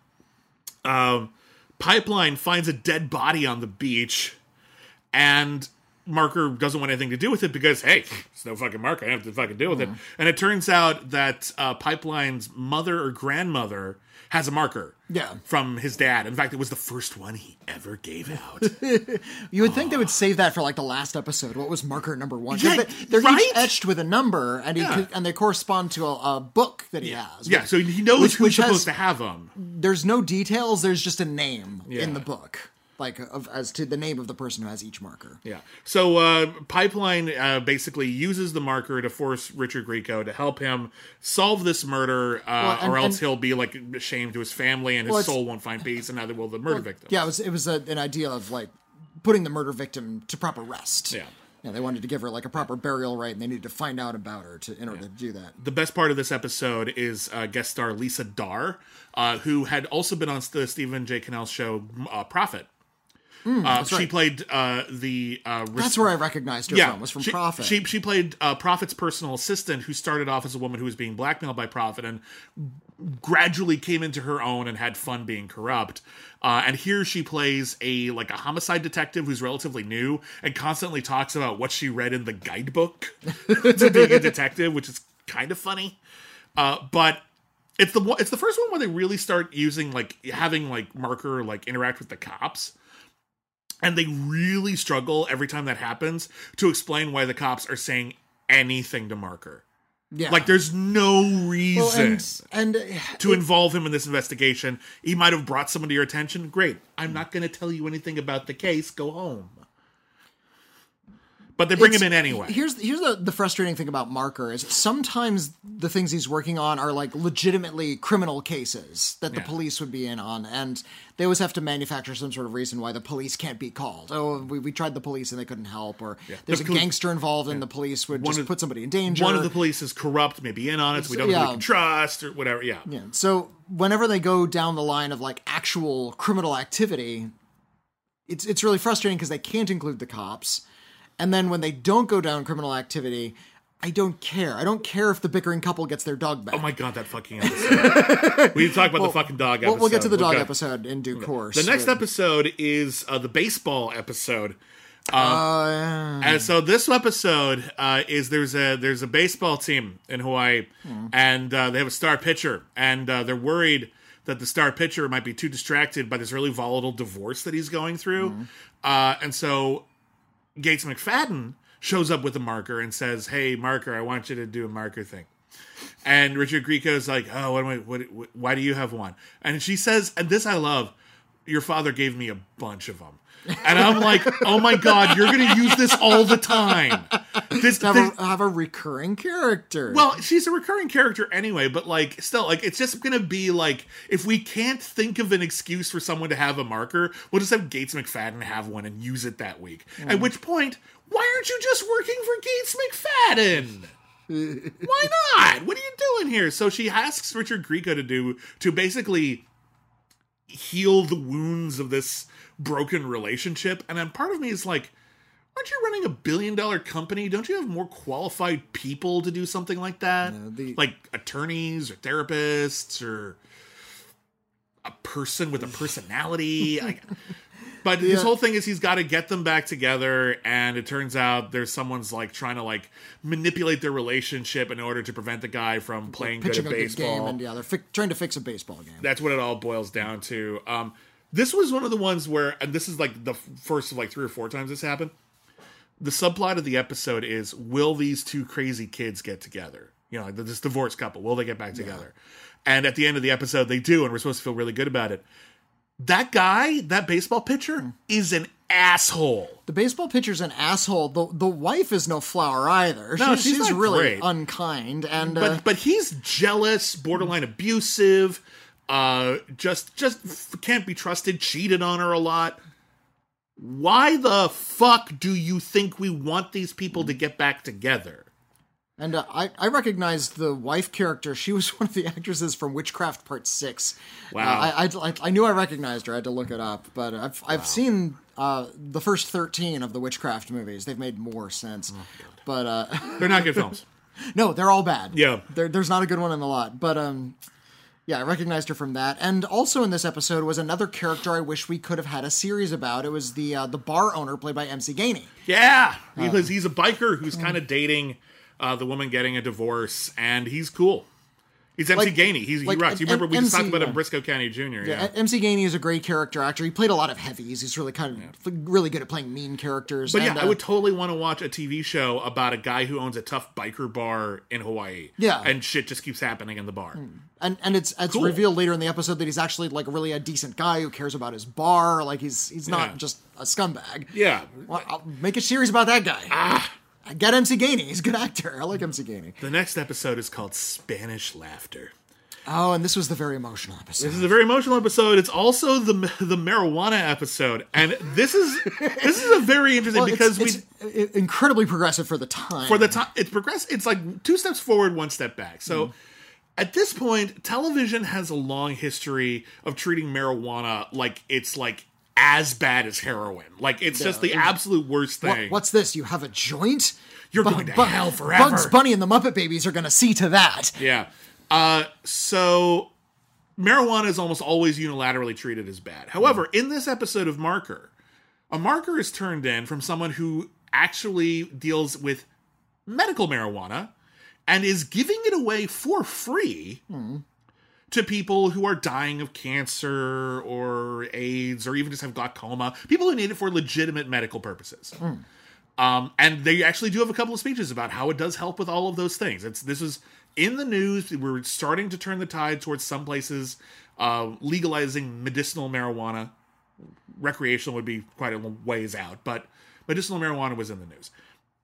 Pipeline finds a dead body on the beach, and Marker doesn't want anything to do with it because, hey, it's no fucking Marker. I have to fucking deal with it. And it turns out that Pipeline's mother or grandmother has a marker from his dad. In fact, it was the first one he ever gave out. You would think they would save that for, like, the last episode. What was marker number 1? Yeah, they're right? each etched with a number, and and they correspond to a book that he has. Yeah, so he knows who's supposed to have them. There's no details. There's just a name in the book. Like, as to the name of the person who has each marker. Yeah. So, Pipeline basically uses the marker to force Richard Grieco to help him solve this murder, or else he'll be, like, ashamed to his family, and his soul won't find peace, and neither will the murder victim. Yeah, it was an idea of, like, putting the murder victim to proper rest. Yeah. Yeah, they wanted to give her, like, a proper burial rite, and they needed to find out about her in order to do that. The best part of this episode is guest star Lisa Dar, who had also been on the Stephen J. Cannell show, Prophet. She played that's where I recognized her from, was from Prophet. She played Prophet's personal assistant, who started off as a woman who was being blackmailed by Prophet and gradually came into her own and had fun being corrupt. And here she plays a homicide detective who's relatively new and constantly talks about what she read in the guidebook to being a detective, which is kind of funny. But it's the first one where they really start using, like, having, like, Marker, like, interact with the cops. And they really struggle every time that happens to explain why the cops are saying anything to Marker. Yeah. Like, there's no reason to involve him in this investigation. He might have brought someone to your attention. Great. I'm not going to tell you anything about the case. Go home. But they bring him in anyway. Here's the frustrating thing about Marker is sometimes the things he's working on are like legitimately criminal cases that the police would be in on, and they always have to manufacture some sort of reason why the police can't be called. Oh, we tried the police and they couldn't help, or there's a gangster involved and the police would just put somebody in danger. One of the police is corrupt, maybe in on it, so we don't know who we can trust, or whatever, yeah. So whenever they go down the line of like actual criminal activity, it's really frustrating because they can't include the cops. And then when they don't go down criminal activity, I don't care. I don't care if the bickering couple gets their dog back. Oh my god, that fucking episode. We need to talk about the fucking dog episode. We'll get to the dog episode in due course. The next episode is the baseball episode. And so this episode is there's a baseball team in Hawaii, and they have a star pitcher, and they're worried that the star pitcher might be too distracted by this really volatile divorce that he's going through. And so Gates McFadden shows up with a marker and says, "Hey, Marker, I want you to do a marker thing." And Richard Grieco's like, "Oh, why do you have one?" And she says, and this I love, "Your father gave me a bunch of them." And I'm like, oh my god, you're going to use this all the time. Have a recurring character. Well, she's a recurring character anyway, but like, still, like, it's just going to be like, if we can't think of an excuse for someone to have a marker, we'll just have Gates McFadden have one and use it that week. At which point, why aren't you just working for Gates McFadden? Why not? What are you doing here? So she asks Richard Grieco to basically heal the wounds of this broken relationship, and then part of me is like, aren't you running $1 billion company? Don't you have more qualified people to do something like that? Like attorneys or therapists or a person with a personality? But his whole thing is he's got to get them back together, and it turns out there's someone's like trying to like manipulate their relationship in order to prevent the guy from playing good at baseball. Game, and they're trying to fix a baseball game. That's what it all boils down to. This was one of the ones where, and this is like the first of like 3 or 4 times this happened. The subplot of the episode is, will these two crazy kids get together? You know, like this divorced couple, will they get back together? And at the end of the episode, they do, and we're supposed to feel really good about it. That guy, that baseball pitcher, is an asshole. The baseball pitcher's an asshole. The wife is no flower either. No, she's not really great. Unkind, and but he's jealous, borderline abusive. Just can't be trusted, cheated on her a lot. Why the fuck do you think we want these people to get back together? And I recognized the wife character. She was one of the actresses from Witchcraft Part 6. Wow. I knew I recognized her. I had to look it up. But I've seen the first 13 of the Witchcraft movies. They've made more since. Oh, but they're not good films. No, they're all bad. Yeah. There's not a good one in the lot. But yeah, I recognized her from that. And also in this episode was another character I wish we could have had a series about. It was the bar owner played by MC Gainey. Yeah, because he's a biker who's kind of dating the woman getting a divorce, and he's cool. He's MC Gainey. He rocks. You remember we just talked about him, Briscoe County Jr. Yeah. MC Gainey is a great character actor. He played a lot of heavies. He's really really good at playing mean characters. But I would totally want to watch a TV show about a guy who owns a tough biker bar in Hawaii. Yeah. And shit just keeps happening in the bar. And it's cool. Revealed later in the episode that he's actually like really a decent guy who cares about his bar. Like he's not just a scumbag. Yeah. Well, I'll make a series about that guy. I get MC Gainey. He's a good actor. I like MC Gainey. The next episode is called Spanish Laughter. Oh, and this was the very emotional episode. This is a very emotional episode. It's also the marijuana episode, and this is a very interesting because it's incredibly progressive for the time. For the time, it's progressive. It's like 2 steps forward, 1 step back. So at this point, television has a long history of treating marijuana like it's like as bad as heroin. Like it's just the absolute worst thing. What's this? You have a joint? You're going to hell forever. Bugs Bunny and the Muppet Babies are going to see to that. Yeah. So marijuana is almost always unilaterally treated as bad. However, in this episode of Marker, a marker is turned in from someone who actually deals with medical marijuana and is giving it away for free to people who are dying of cancer or AIDS or even just have glaucoma, people who need it for legitimate medical purposes. And they actually do have a couple of speeches about how it does help with all of those things. This is in the news. We're starting to turn the tide towards some places legalizing medicinal marijuana. Recreational would be quite a ways out, but medicinal marijuana was in the news.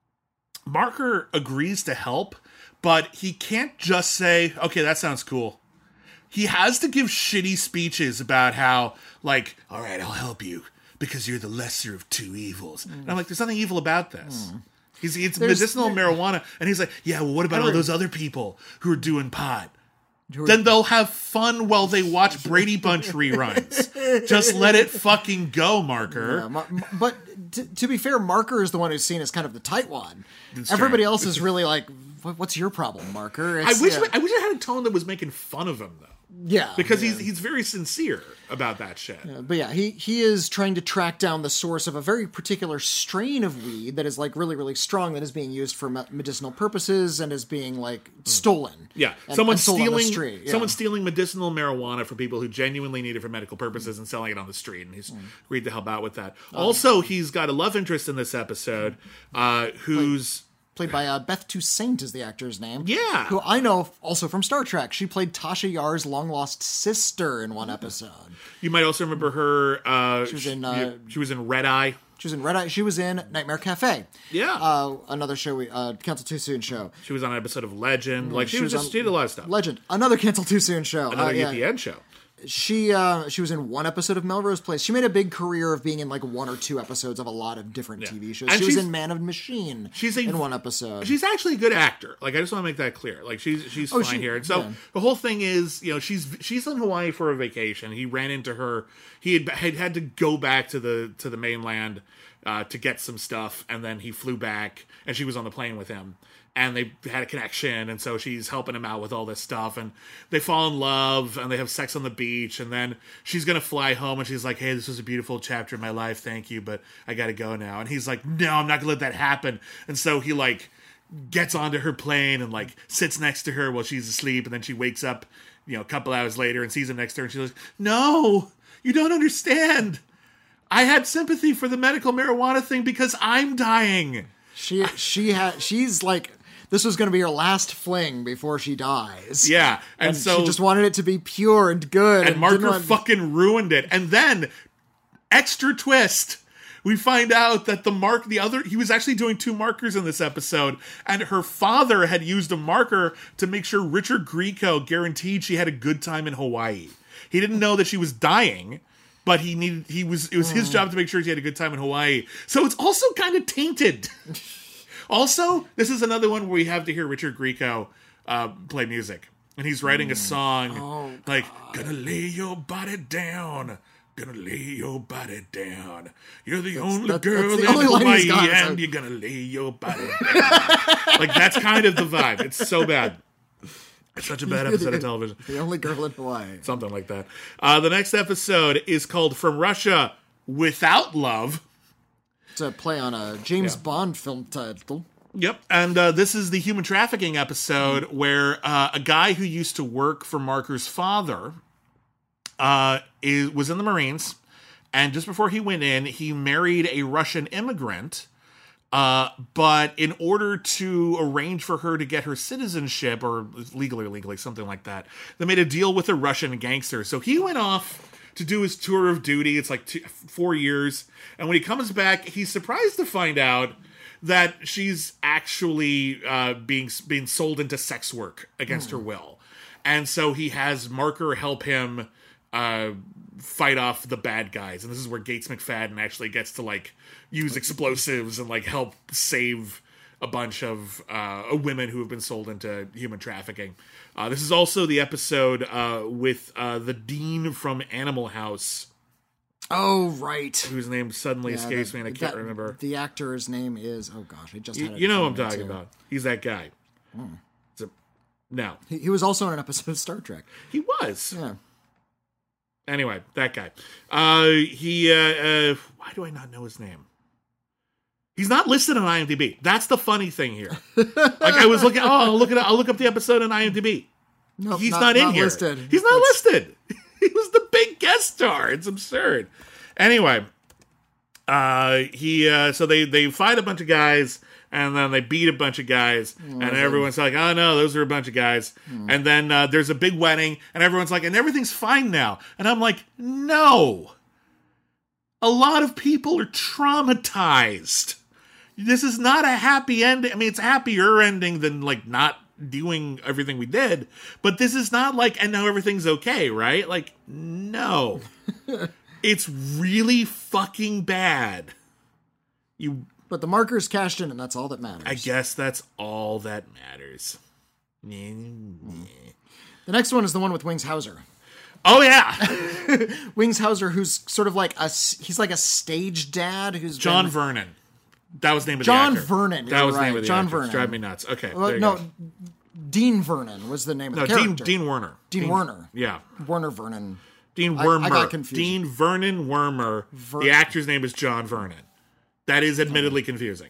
Marker agrees to help, but he can't just say, okay, that sounds cool. He has to give shitty speeches about how, like, all right, I'll help you because you're the lesser of two evils. And I'm like, there's nothing evil about this. It's medicinal marijuana. And he's like, yeah, well, what about all those other people who are doing pot? Then they'll have fun while they watch Brady Bunch reruns. Just let it fucking go, Marker. Yeah, but to be fair, Marker is the one who's seen as kind of the tight one. Everybody else is really like, what's your problem, Marker? I wish I had a tone that was making fun of him, though. Yeah. Because he's very sincere about that shit. But yeah, he is trying to track down the source of a very particular strain of weed that is like really, really strong, that is being used for medicinal purposes and is being like stolen. Yeah. Someone's stealing medicinal marijuana from people who genuinely need it for medical purposes and selling it on the street. And he's agreed to help out with that. Also, he's got a love interest in this episode who's... Played by Beth Toussaint is the actor's name. Yeah. Who I know also from Star Trek. She played Tasha Yar's long-lost sister in one episode. You might also remember her... she was in Red Eye. She was in Red Eye. She was in Nightmare Cafe. Yeah. Another show, Cancel Too Soon show. She was on an episode of Legend. She did a lot of stuff. Legend. Another Cancel Too Soon show. Another UPN show. She was in one episode of Melrose Place. She made a big career of being in like one or two episodes of a lot of different TV shows. And she was in Man of the Machine in one episode. She's actually a good actor. Like, I just want to make that clear. Like, she's fine here. And so the whole thing is, she's in Hawaii for a vacation. He ran into her. He had to go back to the mainland to get some stuff, and then he flew back, and she was on the plane with him. And they had a connection, and so she's helping him out with all this stuff, and they fall in love, and they have sex on the beach, and then she's gonna fly home, and she's like, hey, this was a beautiful chapter in my life, thank you, but I gotta go now. And he's like, no, I'm not gonna let that happen. And so he, like, gets onto her plane and, like, sits next to her while she's asleep, and then she wakes up, a couple hours later and sees him next to her, and she's like, no, you don't understand. I had sympathy for the medical marijuana thing because I'm dying. She's like... This was going to be her last fling before she dies. Yeah. And so she just wanted it to be pure and good. And Marker fucking ruined it. And then, extra twist, we find out that he was actually doing two markers in this episode, and her father had used a marker to make sure Richard Grieco guaranteed she had a good time in Hawaii. He didn't know that she was dying, but it was his job to make sure she had a good time in Hawaii. So it's also kind of tainted. Also, this is another one where we have to hear Richard Grieco play music. And he's writing a song gonna lay your body down. Gonna lay your body down. You're the only girl in Hawaii, and you're gonna lay your body down. That's kind of the vibe. It's so bad. It's such a bad episode of television. The only girl in Hawaii. Something like that. The next episode is called From Russia Without Love. It's a play on a James Bond film title. Yep, and this is the human trafficking episode where a guy who used to work for Marker's father was in the Marines, and just before he went in, he married a Russian immigrant, but in order to arrange for her to get her citizenship, or legally, something like that, they made a deal with a Russian gangster. So he went off to do his tour of duty. It's like 4 years. And when he comes back, he's surprised to find out that she's actually being sold into sex work against her will. And so he has Marker help him fight off the bad guys. And this is where Gates McFadden actually gets to use explosives and help save a bunch of women who have been sold into human trafficking. This is also the episode with the dean from Animal House. Oh, right. Whose name suddenly escapes me and I can't remember. The actor's name is... Oh, gosh. I just had it. You know what I'm talking about. He's that guy. No. He was also in an episode of Star Trek. He was. Yeah. Anyway, that guy. Why do I not know his name? He's not listed on IMDb. That's the funny thing here. I was looking. I'll look up the episode on IMDb. No, he's not in here. Listed. He's not listed. He was the big guest star. It's absurd. Anyway, so they fight a bunch of guys, and then they beat a bunch of guys, and everyone's like, "Oh no, those are a bunch of guys." And then there's a big wedding, and everyone's like, "And everything's fine now." And I'm like, "No, a lot of people are traumatized. This is not a happy ending. I mean, it's a happier ending than, like, not doing everything we did. But this is not like, and now everything's okay, right? Like, no. It's really fucking bad. But the marker's cashed in, and that's all that matters. I guess that's all that matters. The next one is the one with Wings Hauser. Oh, yeah. Wings Hauser, who's sort of like he's like a stage dad who's John Vernon. That was the name of John the actor. Vernon. That was the right. name of the John actor. Vernon. Drive me nuts. Okay. Well, there you no, go. Dean Vernon was the name of the No, character. Dean Werner. Dean Werner. Yeah. Werner Vernon. Dean Wormer. I got confused. Dean Vernon Wormer. The actor's name is John Vernon. That is admittedly confusing.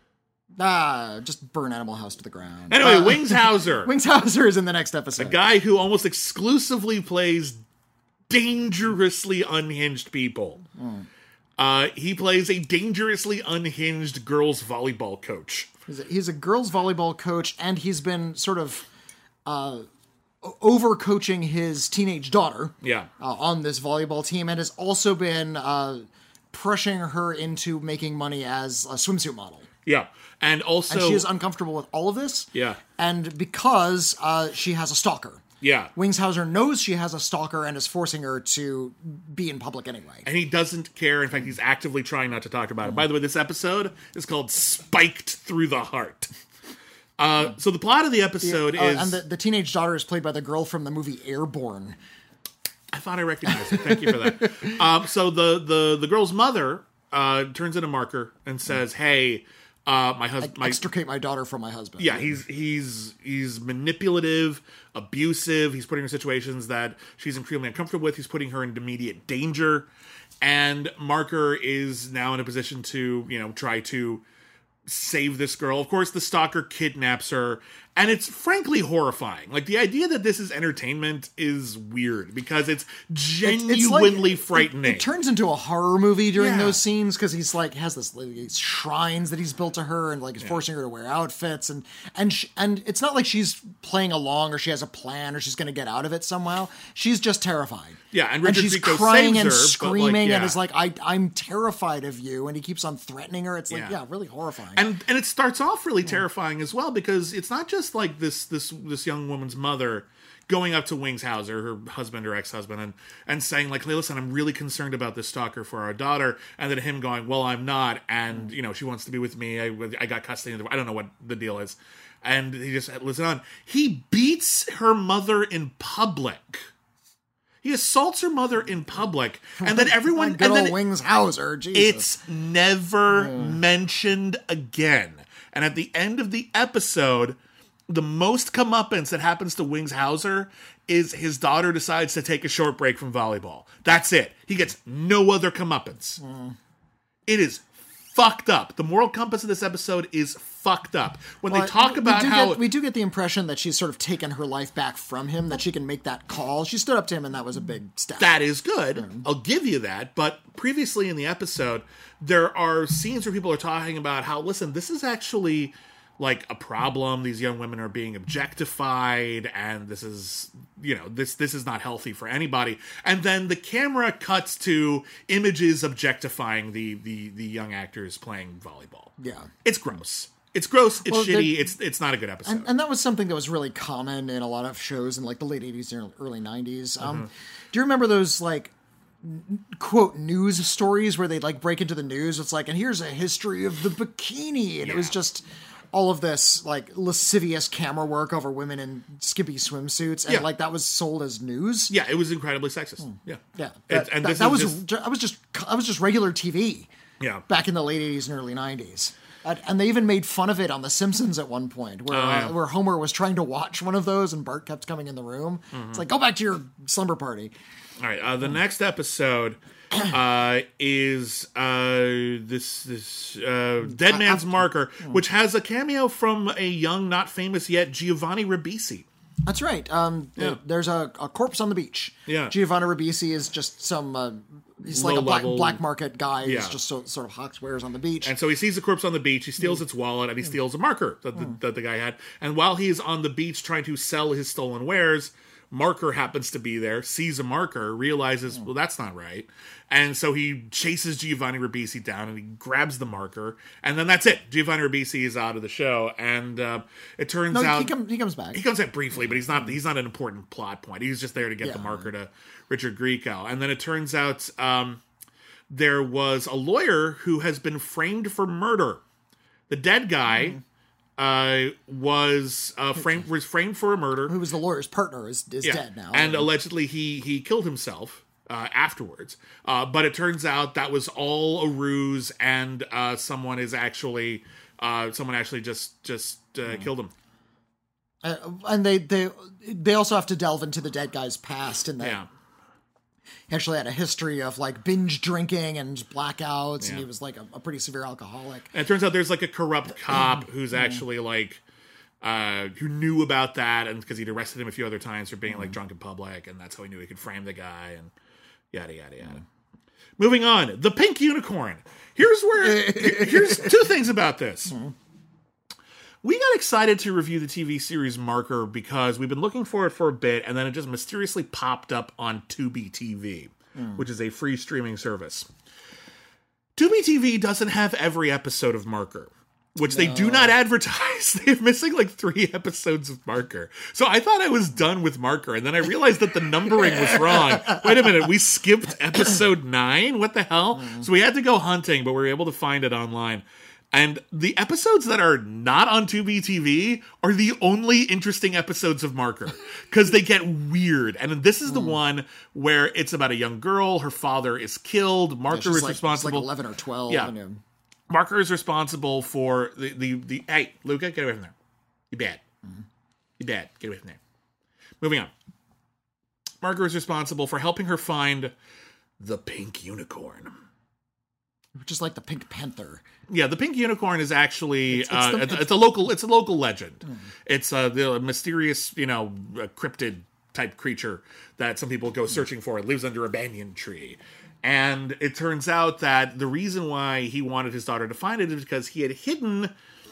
Just burn Animal House to the ground. Anyway, Wings Hauser. Wings Hauser is in the next episode. A guy who almost exclusively plays dangerously unhinged people. He plays a dangerously unhinged girls volleyball coach. He's a girls volleyball coach, and he's been sort of overcoaching his teenage daughter. Yeah. On this volleyball team, and has also been pressuring her into making money as a swimsuit model. Yeah. And also... And she is uncomfortable with all of this. Yeah. And because she has a stalker. Yeah. Wings Hauser knows she has a stalker and is forcing her to be in public anyway. And he doesn't care. In fact, he's actively trying not to talk about it. By the way, this episode is called Spiked Through the Heart. So the plot of the episode is... And the teenage daughter is played by the girl from the movie Airborne. I thought I recognized it. Thank you for that. So the girl's mother turns in a marker and says, hey... my husband, extricate my daughter from my husband. Yeah, he's manipulative, abusive. He's putting her in situations that she's incredibly uncomfortable with. He's putting her in immediate danger, and Marker is now in a position to, try to save this girl. Of course, the stalker kidnaps her, and it's frankly horrifying. Like, the idea that this is entertainment is weird because it's genuinely frightening. It turns into a horror movie during those scenes because he's like has these shrines that he's built to her and like he's forcing her to wear outfits and it's not like she's playing along or she has a plan or she's going to get out of it somehow. She's just terrified. Yeah, and Richard she's Grieco crying saves and her, screaming and is like, I'm terrified of you, and he keeps on threatening her. It's like, really horrifying. And it starts off really terrifying as well because it's not just like this young woman's mother going up to Wings Hauser, her husband or ex-husband, and saying like, hey, listen, I'm really concerned about this stalker for our daughter, and then him going, well, I'm not, and she wants to be with me. I got custody of I don't know what the deal is. And he just, listen on. He beats her mother in public. He assaults her mother in public, and then everyone... Good old Wings Hauser, Jesus. It's never mentioned again. And at the end of the episode, the most comeuppance that happens to Wings Hauser is his daughter decides to take a short break from volleyball. That's it. He gets no other comeuppance. It is fucked up. The moral compass of this episode is fucked up. When they talk about how... we do get the impression that she's sort of taken her life back from him, that she can make that call. She stood up to him, and that was a big step. That is good. I'll give you that. But previously in the episode, there are scenes where people are talking about how, listen, this is actually like a problem. These young women are being objectified, and this is, this is not healthy for anybody. And then the camera cuts to images objectifying the young actors playing volleyball. Yeah. It's gross. It's gross. It's shitty. It's not a good episode. And that was something that was really common in a lot of shows in like the late 80s and early 90s. Do you remember those like quote news stories where they'd like break into the news? It's like, and here's a history of the bikini. And it was just all of this like lascivious camera work over women in skimpy swimsuits. And like that was sold as news. Yeah. It was incredibly sexist. Yeah. Yeah. That was just regular TV. Yeah. Back in the late 80s and early 90s. And they even made fun of it on The Simpsons at one point, where Homer was trying to watch one of those, and Bart kept coming in the room. It's like, go back to your slumber party. All right, the next episode is this Dead Man's Marker, which has a cameo from a young, not famous yet, Giovanni Ribisi. That's right. There's a corpse on the beach. Yeah. Giovanni Ribisi is just some... he's like a black market guy who's just sort of hawks wares on the beach. And so he sees the corpse on the beach, he steals its wallet, and he steals a marker that the guy had. And while he's on the beach trying to sell his stolen wares, Marker happens to be there, sees a marker, realizes, well, that's not right. And so he chases Giovanni Ribisi down and he grabs the marker. And then that's it. Giovanni Ribisi is out of the show. And it turns out... He comes back. He comes back briefly, but he's not an important plot point. He's just there to get the marker to Richard Grieco. And then it turns out there was a lawyer who has been framed for murder. The dead guy... was framed for a murder. Who was the lawyer's partner is dead now. And allegedly he killed himself afterwards. But it turns out that was all a ruse, and someone actually just killed him. And they also have to delve into the dead guy's past, and he actually had a history of like binge drinking and blackouts, and he was like a pretty severe alcoholic. And it turns out there's like a corrupt cop who's actually like who knew about that, and because he'd arrested him a few other times for being like drunk in public, and that's how he knew he could frame the guy, and yada yada yada. Moving on, the Pink Unicorn. Here's two things about this. We got excited to review the TV series Marker because we've been looking for it for a bit, and then it just mysteriously popped up on Tubi TV, which is a free streaming service. Tubi TV doesn't have every episode of Marker, which they do not advertise. They're missing like 3 episodes of Marker. So I thought I was done with Marker, and then I realized that the numbering was wrong. Wait a minute, we skipped episode 9? What the hell? So we had to go hunting, but we were able to find it online. And the episodes that are not on Tubi TV are the only interesting episodes of Marker, because they get weird. And this is the one where it's about a young girl. Her father is killed. Marker is responsible. It's like 11 or 12. Yeah. Marker is responsible for the hey, Luca, get away from there. You bad. You bad. Get away from there. Moving on. Marker is responsible for helping her find the Pink Unicorn. Just like the Pink Panther. Yeah, the Pink Unicorn is actually it's a local legend. It's the mysterious, cryptid type creature that some people go searching for. It lives under a banyan tree. And it turns out that the reason why he wanted his daughter to find it is because he had hidden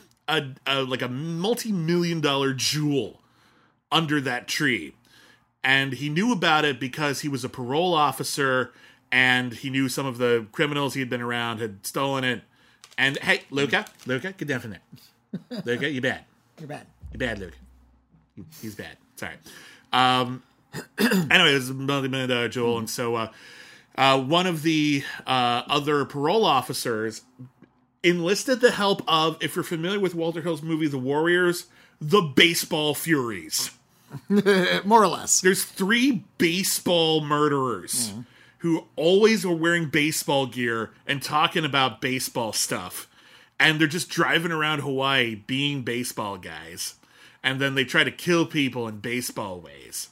a multi-million-dollar jewel under that tree. And he knew about it because he was a parole officer, and he knew some of the criminals he had been around had stolen it. And hey, Luca, get down from there. Luca, you bad. You're bad. You're bad, Luca. He's bad. Sorry. Anyway, it was a multi-million-dollar jewel, and so one of the other parole officers enlisted the help of, if you're familiar with Walter Hill's movie The Warriors, the Baseball Furies. More or less. There's 3 baseball murderers who always are wearing baseball gear and talking about baseball stuff. And they're just driving around Hawaii being baseball guys. And then they try to kill people in baseball ways.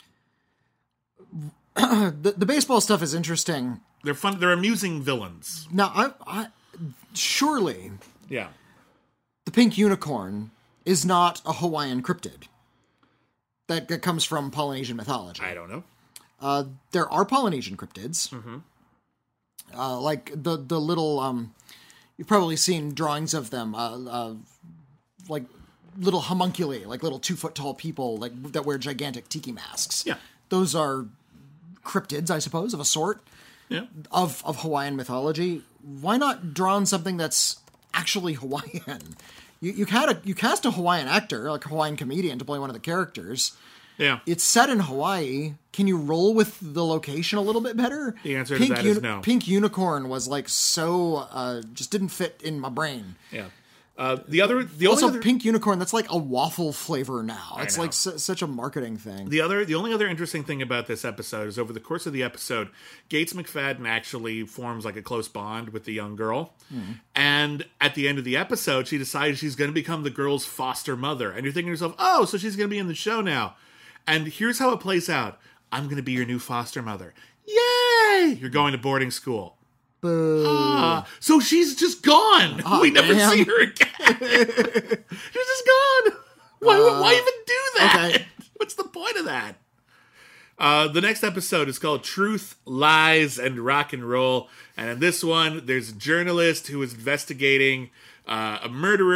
The baseball stuff is interesting. They're fun. They're amusing villains. Now, I surely Yeah. the Pink Unicorn is not a Hawaiian cryptid. That comes from Polynesian mythology. I don't know. There are Polynesian cryptids. Like the little, you've probably seen drawings of them, like little homunculi, like little 2-foot tall people that wear gigantic tiki masks. Yeah. Those are cryptids, I suppose, of a sort. Yeah. Of Hawaiian mythology. Why not draw on something that's actually Hawaiian? You cast a Hawaiian actor, like a Hawaiian comedian, to play one of the characters. Yeah. It's set in Hawaii. Can you roll with the location a little bit better? The answer to that is no. Pink Unicorn was like so just didn't fit in my brain. Yeah. The Pink Unicorn, that's like a waffle flavor now. It's know. like such a marketing thing. The only other interesting thing about this episode is over the course of the episode, Gates McFadden actually forms like a close bond with the young girl. And at the end of the episode, she decides she's going to become the girl's foster mother. And you're thinking to yourself, oh, so she's going to be in the show now. And here's how it plays out. I'm going to be your new foster mother. Yay! You're going to boarding school. Boo. So she's just gone. We never see her again. She's just gone. Why even do that? Okay. What's the point of that? The next episode is called Truth, Lies, and Rock and Roll. And in this one, there's a journalist who is investigating a murderer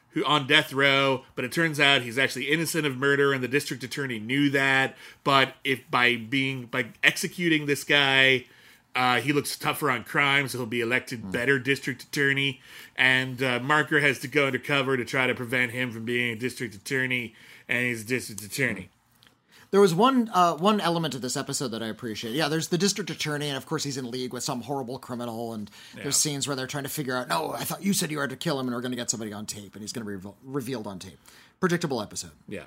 who on death row, but it turns out he's actually innocent of murder, and the district attorney knew that. But by executing this guy, he looks tougher on crime, so he'll be elected better district attorney. And Marker has to go undercover to try to prevent him from being a district attorney, and he's a district attorney. There was one element of this episode that I appreciate. Yeah, there's the district attorney, and of course he's in league with some horrible criminal, and there's scenes where they're trying to figure out, no, I thought you said you were to kill him, and we're going to get somebody on tape, and he's going to be revealed on tape. Predictable episode. Yeah.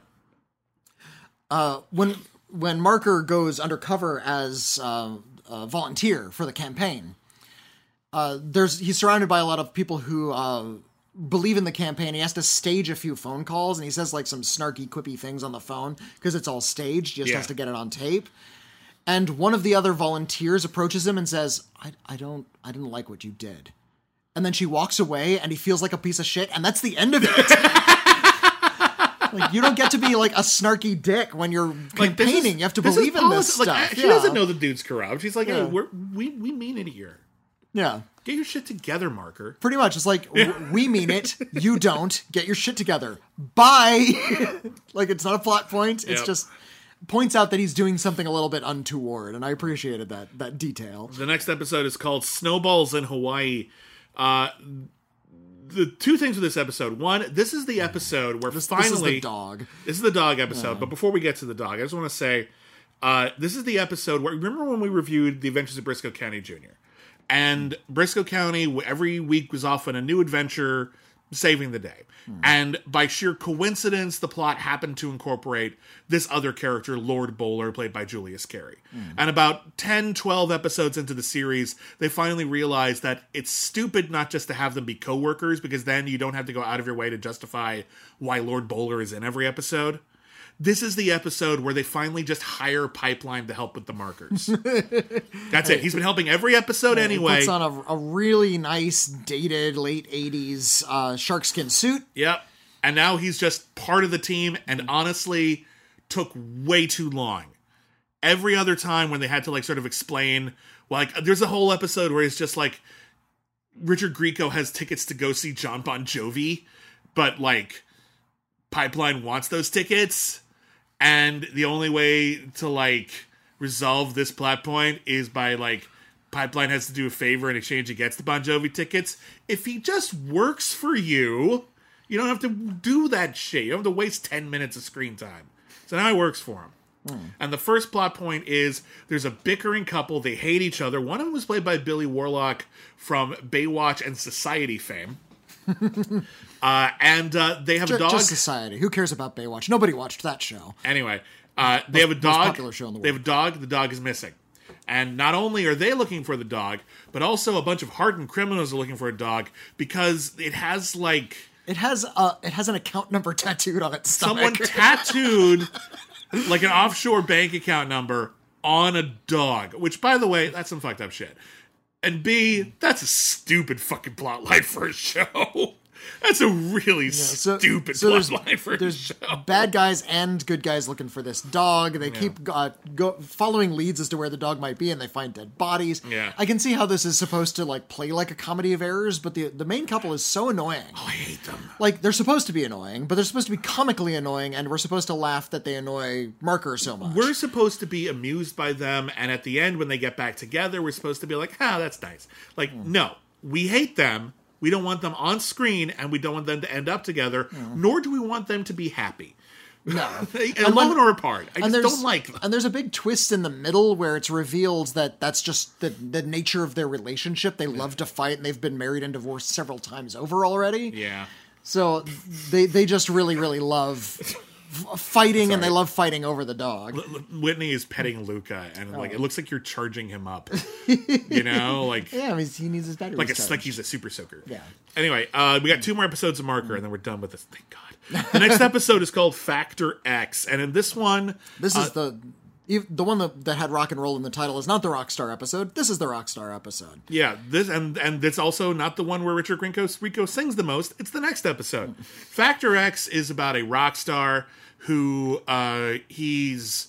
When Marker goes undercover as a volunteer for the campaign, he's surrounded by a lot of people who believe in the campaign. He has to stage a few phone calls, and he says like some snarky, quippy things on the phone because it's all staged. He just has to get it on tape. And one of the other volunteers approaches him and says, I didn't like what you did. And then she walks away, and he feels like a piece of shit, and that's the end of it. Like, you don't get to be like a snarky dick when you're campaigning. You have to believe in this stuff. She doesn't know the dude's corrupt. She's like, hey, we mean it here. Yeah. Get your shit together, Marker. Pretty much. It's like, we mean it. You don't. Get your shit together. Bye. Like, it's not a plot point. It's just points out that he's doing something a little bit untoward. And I appreciated that detail. The next episode is called Snowballs in Hawaii. The two things with this episode. One, this is the episode where finally... This is the dog. This is the dog episode. But before we get to the dog, I just want to say, this is the episode where... Remember when we reviewed The Adventures of Briscoe County Jr.? And Briscoe County, every week, was off on a new adventure, saving the day. And by sheer coincidence, the plot happened to incorporate this other character, Lord Bowler, played by Julius Carry. And about 10, 12 episodes into the series, they finally realized that it's stupid not just to have them be co-workers, because then you don't have to go out of your way to justify why Lord Bowler is in every episode. This is the episode where they finally just hire Pipeline to help with the markers. That's it. He's been helping every episode anyway. He puts on a really nice, dated, late 80s sharkskin suit. Yep. And now he's just part of the team, and honestly, took way too long. Every other time when they had to, like, sort of explain, like, there's a whole episode where it's just like, Richard Grieco has tickets to go see John Bon Jovi, but, like, Pipeline wants those tickets. And the only way to, like, resolve this plot point is by, like, Pipeline has to do a favor in exchange he gets the Bon Jovi tickets. If he just works for you, you don't have to do that shit. You don't have to waste 10 minutes of screen time. So now he works for him. And the first plot point is there's a bickering couple. They hate each other. One of them was played by Billy Warlock from Baywatch and Society fame. And they have a dog. Just Society. Who cares about Baywatch? Nobody watched that show. Anyway, they have a dog. Most popular show in the world. They have a dog. The dog is missing. And not only are they looking for the dog, but also a bunch of hardened criminals are looking for a dog because it has, like... It has an account number tattooed on its stomach. Someone tattooed, like, an offshore bank account number on a dog. Which, by the way, that's some fucked up shit. And B, that's a stupid fucking plot line for a show. That's a really stupid plot line for a show. Bad guys and good guys looking for this dog. They keep following leads as to where the dog might be, and they find dead bodies. Yeah. I can see how this is supposed to, like, play like a comedy of errors, but the main couple is so annoying. Oh, I hate them. Like, they're supposed to be annoying, but they're supposed to be comically annoying, and we're supposed to laugh that they annoy Marker so much. We're supposed to be amused by them, and at the end, when they get back together, we're supposed to be like, that's nice. Like, no, we hate them. We don't want them on screen, and we don't want them to end up together, nor do we want them to be happy. No. Alone or apart. I just don't like them. And there's a big twist in the middle where it's revealed that that's just the nature of their relationship. They love to fight, and they've been married and divorced several times over already. Yeah. So they just really, really love fighting, and they love fighting over the dog. Whitney is petting Luca, and like it looks like you're charging him up. You know, like yeah, I mean, he needs his batteries like he's a super soaker. Yeah. Anyway, we got 2 more episodes of Marker, and then we're done with this. Thank God. The next episode is called Factor X, and in this one, this is the one that had rock and roll in the title is not the Rockstar episode. This is the Rockstar episode. Yeah, this and it's also not the one where Richard Grieco sings the most. It's the next episode. Factor X is about a rock star who he's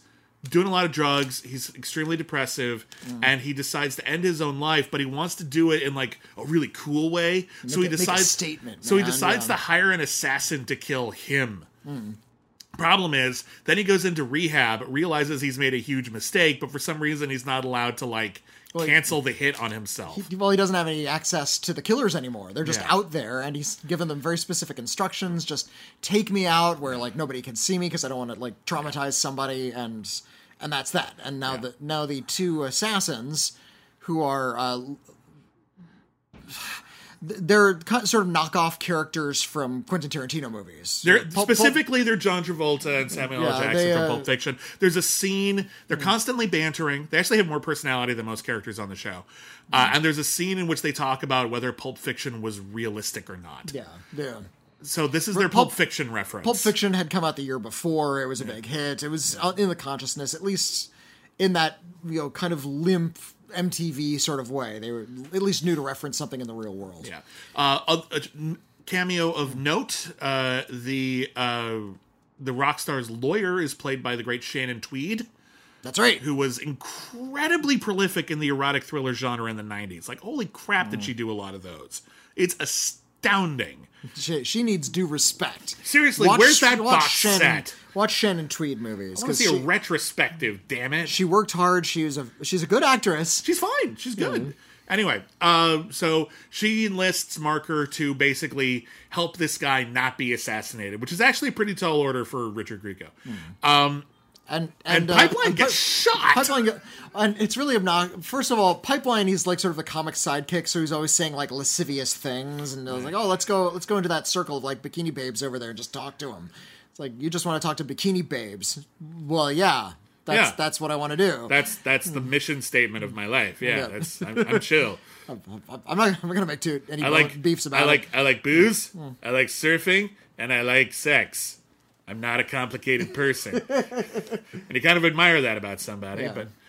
doing a lot of drugs. He's extremely depressive, and he decides to end his own life, but he wants to do it in like a really cool way. So he Make a decides statement, So he man, decides yeah. to hire an assassin to kill him. Problem is, then he goes into rehab, realizes he's made a huge mistake, but for some reason he's not allowed to like cancel the hit on himself. He doesn't have any access to the killers anymore. They're just Yeah. out there, and he's given them very specific instructions. Just take me out where like nobody can see me because I don't want to like traumatize somebody, and that's that. And now the two assassins who are they're sort of knockoff characters from Quentin Tarantino movies. They're they're John Travolta and Samuel L. Jackson from Pulp Fiction. There's a scene, they're constantly bantering. They actually have more personality than most characters on the show. And there's a scene in which they talk about whether Pulp Fiction was realistic or not. Yeah. So this is their Pulp Fiction reference. Pulp Fiction had come out the year before. It was a big hit. It was in the consciousness, at least in that kind of limp MTV sort of way. They were at least knew to reference something in the real world. Yeah. A cameo of note, the rock star's lawyer is played by the great Shannon Tweed. That's right. Who was incredibly prolific in the erotic thriller genre in the 90s. Like, holy crap, did she do a lot of those. It's astounding. She needs due respect. Seriously, where's that box set? Watch Shannon Tweed movies. I want to see a retrospective, damn it. She worked hard. She's a good actress. She's fine. She's good. Anyway, so she enlists Marker to basically help this guy not be assassinated, which is actually a pretty tall order for Richard Grieco. And Pipeline gets shot. And it's really obnoxious. First of all, Pipeline, he's like sort of a comic sidekick, so he's always saying like lascivious things, and I was like, oh, let's go into that circle of like bikini babes over there and just talk to him. It's like, you just want to talk to bikini babes. Well, yeah. That's what I want to do. That's the mission statement of my life. Yeah. I'm chill. I'm not gonna make any beefs about it. I like booze, I like surfing, and I like sex. I'm not a complicated person. And you kind of admire that about somebody,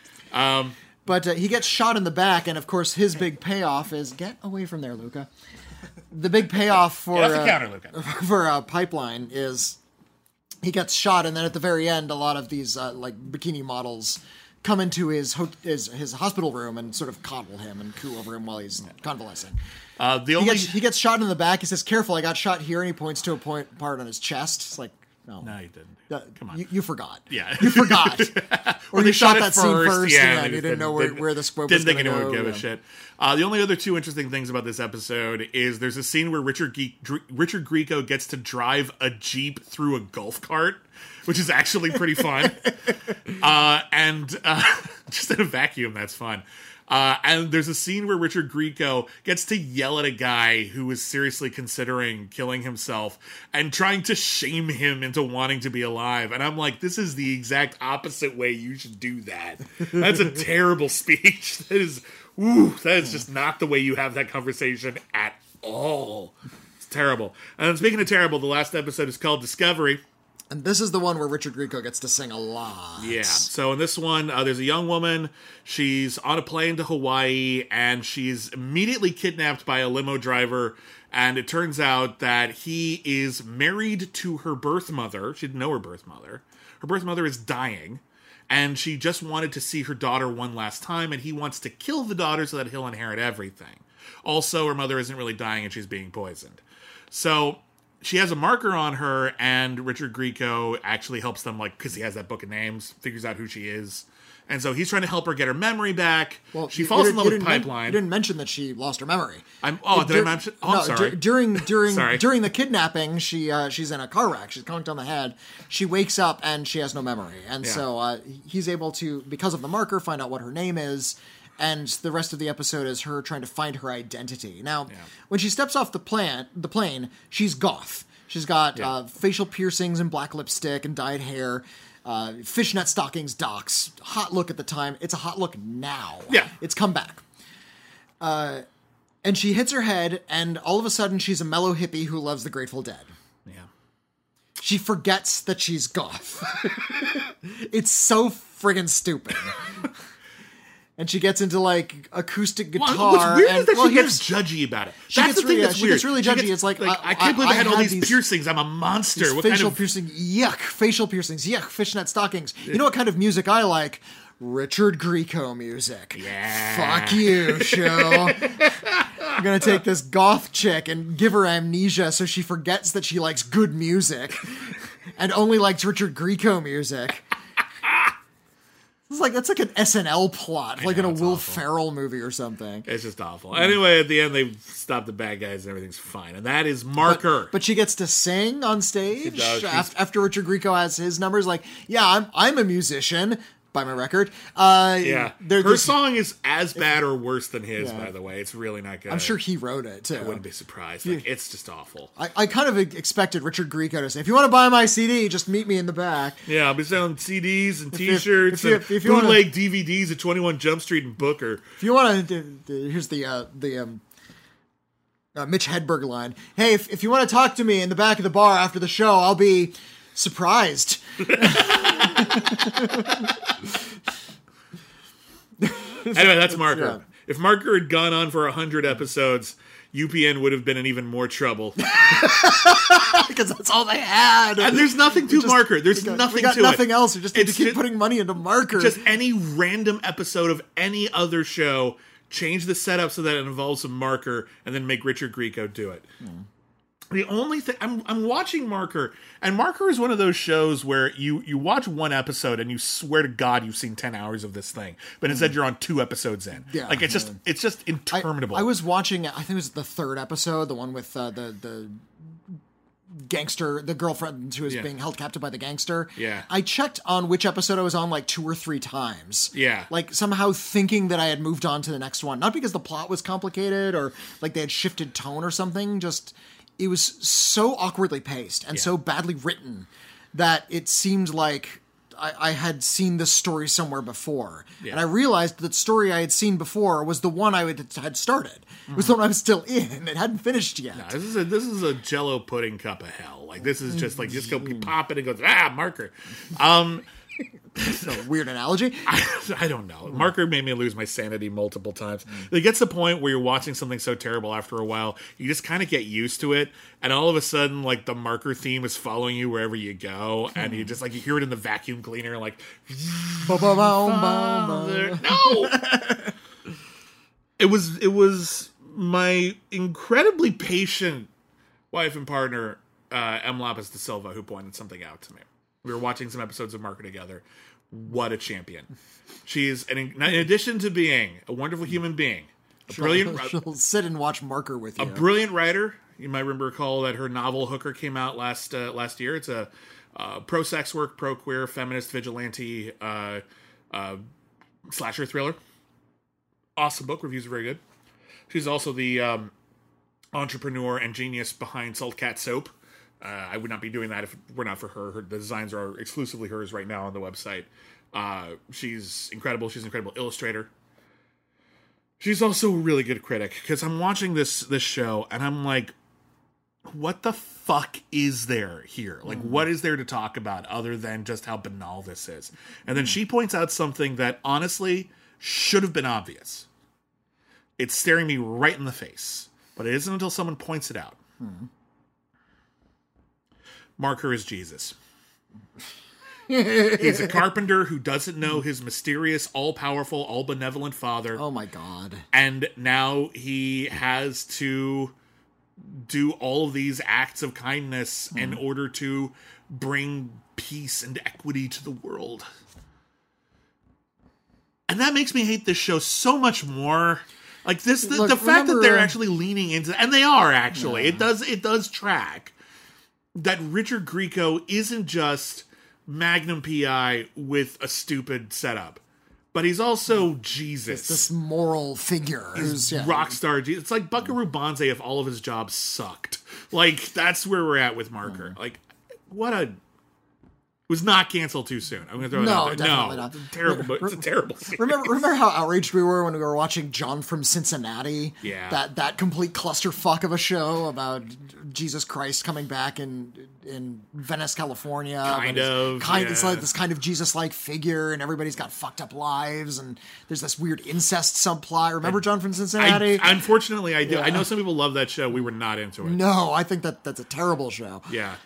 But he gets shot in the back, and of course his big payoff is, get away from there, Luca. The big payoff for counter, Luca. for Pipeline is he gets shot, and then at the very end, a lot of these like bikini models come into his hospital room and sort of coddle him and coo over him while he's convalescing. He gets shot in the back. He says, "Careful, I got shot here," and he points to a part on his chest. It's like, no, you didn't. Come on, you forgot. Yeah, you forgot. Or you shot that scene first, yeah, and you didn't know where the scope was going to go. Didn't think anyone would give a shit. The only other two interesting things about this episode is there's a scene where Richard Grieco gets to drive a Jeep through a golf cart, which is actually pretty fun. And just in a vacuum, that's fun. And there's a scene where Richard Grieco gets to yell at a guy who is seriously considering killing himself and trying to shame him into wanting to be alive. And I'm like, this is the exact opposite way you should do that. That's a terrible speech. That is just not the way you have that conversation at all. It's terrible. And speaking of terrible, the last episode is called Discovery. And this is the one where Richard Grieco gets to sing a lot. Yeah. So in this one, there's a young woman. She's on a plane to Hawaii, and she's immediately kidnapped by a limo driver. And it turns out that he is married to her birth mother. She didn't know her birth mother. Her birth mother is dying, and she just wanted to see her daughter one last time, and he wants to kill the daughter so that he'll inherit everything. Also, her mother isn't really dying, and she's being poisoned. So she has a marker on her, and Richard Grieco actually helps them, like, because he has that book of names, figures out who she is. And so he's trying to help her get her memory back. Well, she falls in love with Pipeline. You didn't mention that she lost her memory. I'm sorry. During Sorry. during the kidnapping, she's in a car wreck. She's conked on the head. She wakes up and she has no memory. And so he's able to, because of the marker, find out what her name is. And the rest of the episode is her trying to find her identity. Now, when she steps off the plane, she's goth. She's got facial piercings and black lipstick and dyed hair, fishnet stockings, docks. Hot look at the time. It's a hot look now. Yeah. It's come back. And she hits her head, and all of a sudden she's a mellow hippie who loves the Grateful Dead. Yeah. She forgets that she's goth. It's so friggin' stupid. And she gets into like acoustic guitar. What's weird is that she here's- gets judgy about it. She That's gets the thing really- that's she weird. gets really judgy. It's like, I can't believe I had all had these piercings. I'm a monster. These What facial kind of piercing, yuck! Facial piercings, yuck! Fishnet stockings. You know what kind of music I like? Richard Grieco music. Yeah. Fuck you, show. I'm gonna take this goth chick and give her amnesia so she forgets that she likes good music and only likes Richard Grieco music. That's like an SNL plot, like in a it's Will awful. Ferrell movie or something. It's just awful. Anyway, at the end, they stop the bad guys and everything's fine. And that is Marker. But she gets to sing on stage does. after Richard Grieco has his numbers. Like, yeah, I'm a musician. By my record. Yeah. Her there's- song is as bad or worse than his, Yeah. by the way. It's really not good. I'm sure he wrote it, too. I wouldn't be surprised. Like, it's just awful. I kind of expected Richard Grieco to say, if you want to buy my CD, just meet me in the back. Yeah, I'll be selling CDs and you- T-shirts if you and wanna- bootleg DVDs at 21 Jump Street and Booker. If you want to, here's the Mitch Hedberg line. Hey, if you want to talk to me in the back of the bar after the show, I'll be surprised. Anyway, that's Marker. yeah. If Marker had gone on for 100 episodes, UPN would have been in even more trouble. Because that's all they had. And there's nothing to Marker. There's we nothing got to nothing it. else. We just need to It's keep just- putting money into Marker. Just any random episode of any other show, change the setup so that it involves a Marker, and then make Richard Grieco do it. The only thing I'm watching Marker, and Marker is one of those shows where you watch one episode and you swear to God you've seen 10 hours of this thing, but instead you're on 2 episodes in. Yeah. Like it's just interminable. I was watching, I think it was the 3rd episode, the one with the gangster, the girlfriend who was Yeah. being held captive by the gangster. Yeah. I checked on which episode I was on like 2 or 3 times. Yeah. Like somehow thinking that I had moved on to the next one. Not because the plot was complicated or like they had shifted tone or something, just it was so awkwardly paced and so badly written that it seemed like I had seen this story somewhere before. Yeah. And I realized that the story I had seen before was the one I had started. It was the one I was still in. It hadn't finished yet. This is a Jello pudding cup of hell. Like this is just like just go Mm. pop it and goes Marker. It's a weird analogy. I don't know. Marker made me lose my sanity multiple times. It gets to the point where you're watching something so terrible after a while, you just kind of get used to it, and all of a sudden, like the Marker theme is following you wherever you go, and you just like you hear it in the vacuum cleaner, like Ba-ba-boom-boom-boom. no. It was my incredibly patient wife and partner, M. Lapis de Silva, who pointed something out to me. We were watching some episodes of Marker together. What a champion. She's, in addition to being a wonderful human being, She'll sit and watch Marker with you. a brilliant writer. You might recall that her novel Hooker came out last year. It's a pro-sex work, pro-queer, feminist, vigilante slasher thriller. Awesome book. Reviews are very good. She's also the entrepreneur and genius behind Salt Cat Soap. I would not be doing that if it were not for her. The designs are exclusively hers right now on the website. She's incredible. She's an incredible illustrator. She's also a really good critic, because I'm watching this show and I'm like, what the fuck is there here? Like, what is there to talk about other than just how banal this is? And then she points out something that honestly should have been obvious. It's staring me right in the face, but it isn't until someone points it out. Marker is Jesus. He's a carpenter who doesn't know his mysterious, all-powerful, all-benevolent father. Oh my god. And now he has to do all of these acts of kindness in order to bring peace and equity to the world. And that makes me hate this show so much more. Like this, Look, the fact that remember, they're actually leaning into, and they are actually, it does track that Richard Grieco isn't just Magnum PI with a stupid setup, but he's also Jesus. This moral figure who's Rock star. It's like Buckaroo Banzai if all of his jobs sucked. Like, that's where we're at with Marker. Like, was not canceled too soon. I'm going to throw it out there. Definitely not. Terrible, but it's a terrible series. Remember how outraged we were when we were watching John from Cincinnati? Yeah. That complete clusterfuck of a show about Jesus Christ coming back in Venice, California. It's like this kind of Jesus-like figure, and everybody's got fucked up lives, and there's this weird incest subplot. Remember John from Cincinnati? Unfortunately, I do. Yeah. I know some people love that show. We were not into it. No, I think that's a terrible show. Yeah.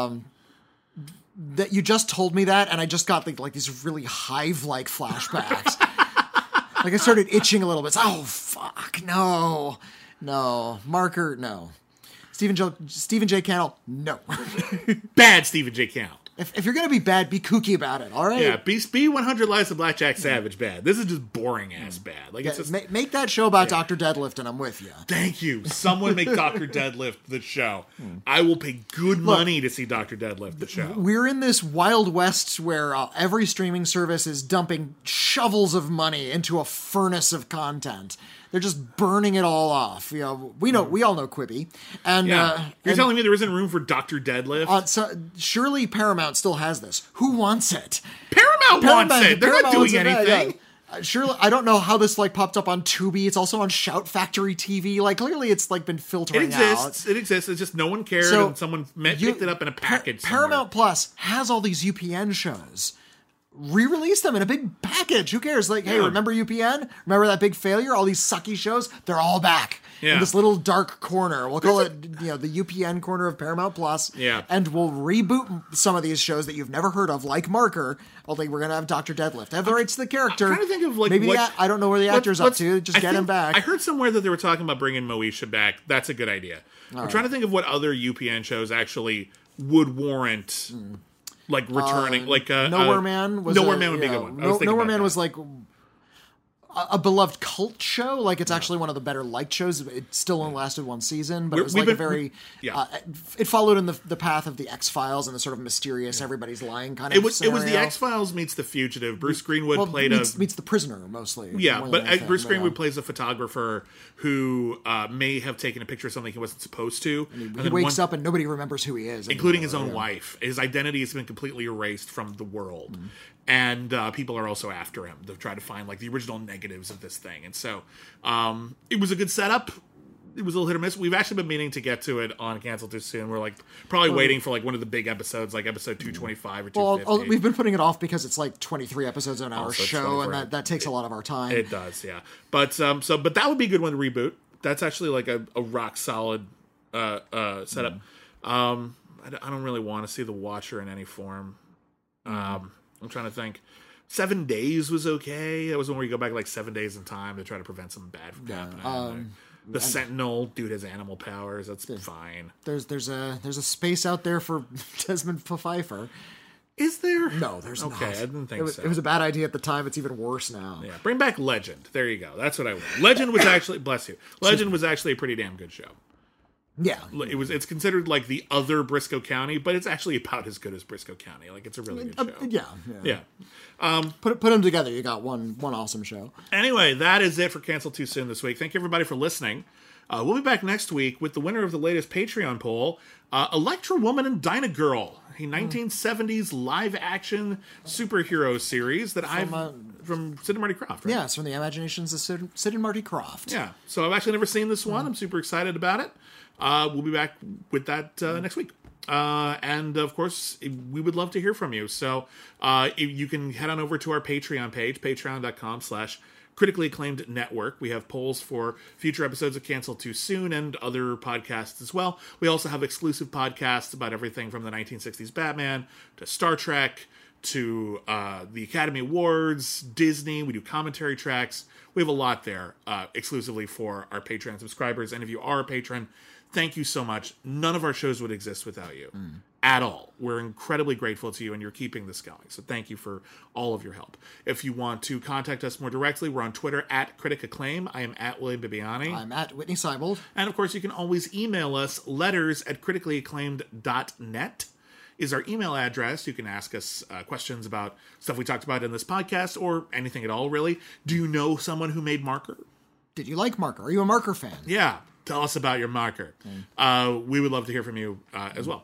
That you just told me that, and I just got like these really hive-like flashbacks. Like I started itching a little bit. It's, oh fuck, no, Marker, no. Stephen J. Cannell, no. Bad Stephen J. Cannell. If you're gonna be bad, be kooky about it. All right. Yeah, be 100 Lives of Blackjack Savage bad. This is just boring ass bad. Like it's just make that show about Dr. Deadlift, and I'm with you. Thank you. Someone make Dr. Deadlift the show. I will pay good money to see Dr. Deadlift the show. We're in this wild west where every streaming service is dumping shovels of money into a furnace of content. They're just burning it all off. We all know Quibi, and You're telling me there isn't room for Dr. Deadlift? so surely Paramount still has this. Who wants it? Paramount wants it. They're not doing anything. Surely, I don't know how this popped up on Tubi. It's also on Shout Factory TV. Clearly, it's been filtering out. It exists. It's just no one cared, and someone picked it up in a package. Paramount Plus has all these UPN shows. Re-release them in a big package. Who cares? Hey, remember UPN? Remember that big failure? All these sucky shows? They're all back in this little dark corner. We'll call it, the UPN corner of Paramount Plus. Yeah. And we'll reboot some of these shows that you've never heard of, like Marker. We're going to have Dr. Deadlift. Have the rights to the character. I'm trying to think of maybe I don't know where the actor's up to. Just get him back. I heard somewhere that they were talking about bringing Moesha back. That's a good idea. I'm trying to think of what other UPN shows actually would warrant. Returning, Nowhere Man was Nowhere Man would be a good one. Nowhere Man was a beloved cult show. It's actually one of the better liked shows. It still only lasted one season, but it was it followed in the path of the X-Files and the sort of mysterious everybody's lying kind of It was scenario. the X-Files meets The Fugitive. Bruce Greenwood meets The Prisoner mostly. Yeah, but Bruce Greenwood plays a photographer who may have taken a picture of something he wasn't supposed to. And he wakes up and nobody remembers who he is. Including his own wife. His identity has been completely erased from the world. Mm-hmm. And people are also after him to try to find the original negatives of this thing. And so it was a good setup. It was a little hit or miss. We've actually been meaning to get to it on Cancel Too Soon. We're probably waiting for one of the big episodes, like episode 225 or 250. Well, we've been putting it off because it's 23 episodes on our show, and that takes a lot of our time. It does, yeah. But but that would be a good one to reboot. That's actually a rock solid setup. I don't really want to see The Watcher in any form. I'm trying to think. 7 Days was okay. That was one where you go back 7 days in time to try to prevent something bad from happening. The Sentinel dude has animal powers. That's fine. There's a space out there for Desmond Pfeiffer. Is there? No, there's not. Okay, I didn't think so. It was a bad idea at the time. It's even worse now. Yeah, bring back Legend. There you go. That's what I want. Legend was actually bless you. Legend was actually a pretty damn good show. Yeah, it's considered the other Briscoe County, but it's actually about as good as Briscoe County. It's a really good show. Yeah. Put them together. You got one awesome show. Anyway, that is it for Cancel Too Soon this week. Thank you everybody for listening. We'll be back next week with the winner of the latest Patreon poll, Electra Woman and Dyna Girl, a 1970s live action superhero series that from Sid and Marty Krofft. Right? Yeah, it's from the imaginations of Sid and Marty Krofft. Yeah, so I've actually never seen this one. I'm super excited about it. We'll be back with that next week. And of course, we would love to hear from you. So you can head on over to our Patreon page, patreon.com/critically acclaimed network. We have polls for future episodes of Cancel Too Soon and other podcasts as well. We also have exclusive podcasts about everything from the 1960s Batman to Star Trek to the Academy Awards, Disney. We do commentary tracks. We have a lot there exclusively for our Patreon subscribers. And if you are a patron, thank you so much. None of our shows would exist without you at all. We're incredibly grateful to you, and you're keeping this going. So thank you for all of your help. If you want to contact us more directly, we're on Twitter at Critic Acclaim. I am at William Bibiani. I'm at Whitney Seibold. And of course, you can always email us. Letters at criticallyacclaimed.net is our email address. You can ask us questions about stuff we talked about in this podcast or anything at all, really. Do you know someone who made Marker? Did you like Marker? Are you a Marker fan? Yeah. Tell us about your Marker. We would love to hear from you as well.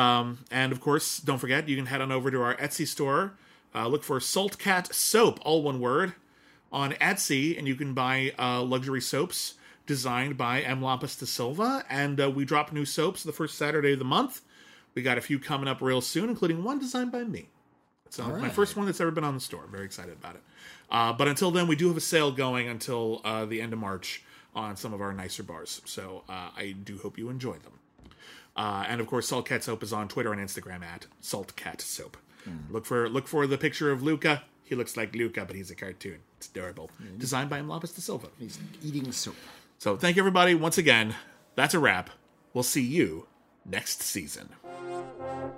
And of course, don't forget, you can head on over to our Etsy store. Look for Salt Cat Soap, all one word, on Etsy, and you can buy luxury soaps designed by M. Lampas de Silva, and we drop new soaps the first Saturday of the month. We got a few coming up real soon, including one designed by me. So my first one that's ever been on the store. I'm very excited about it. But until then, we do have a sale going until the end of March on some of our nicer bars. So I do hope you enjoy them. And of course, Salt Cat Soap is on Twitter and Instagram at Salt Cat Soap. Look for the picture of Luca. He looks like Luca, but he's a cartoon. It's adorable. Designed by M. Lampas de Silva. He's eating soap. So thank you, everybody. Once again, that's a wrap. We'll see you next season.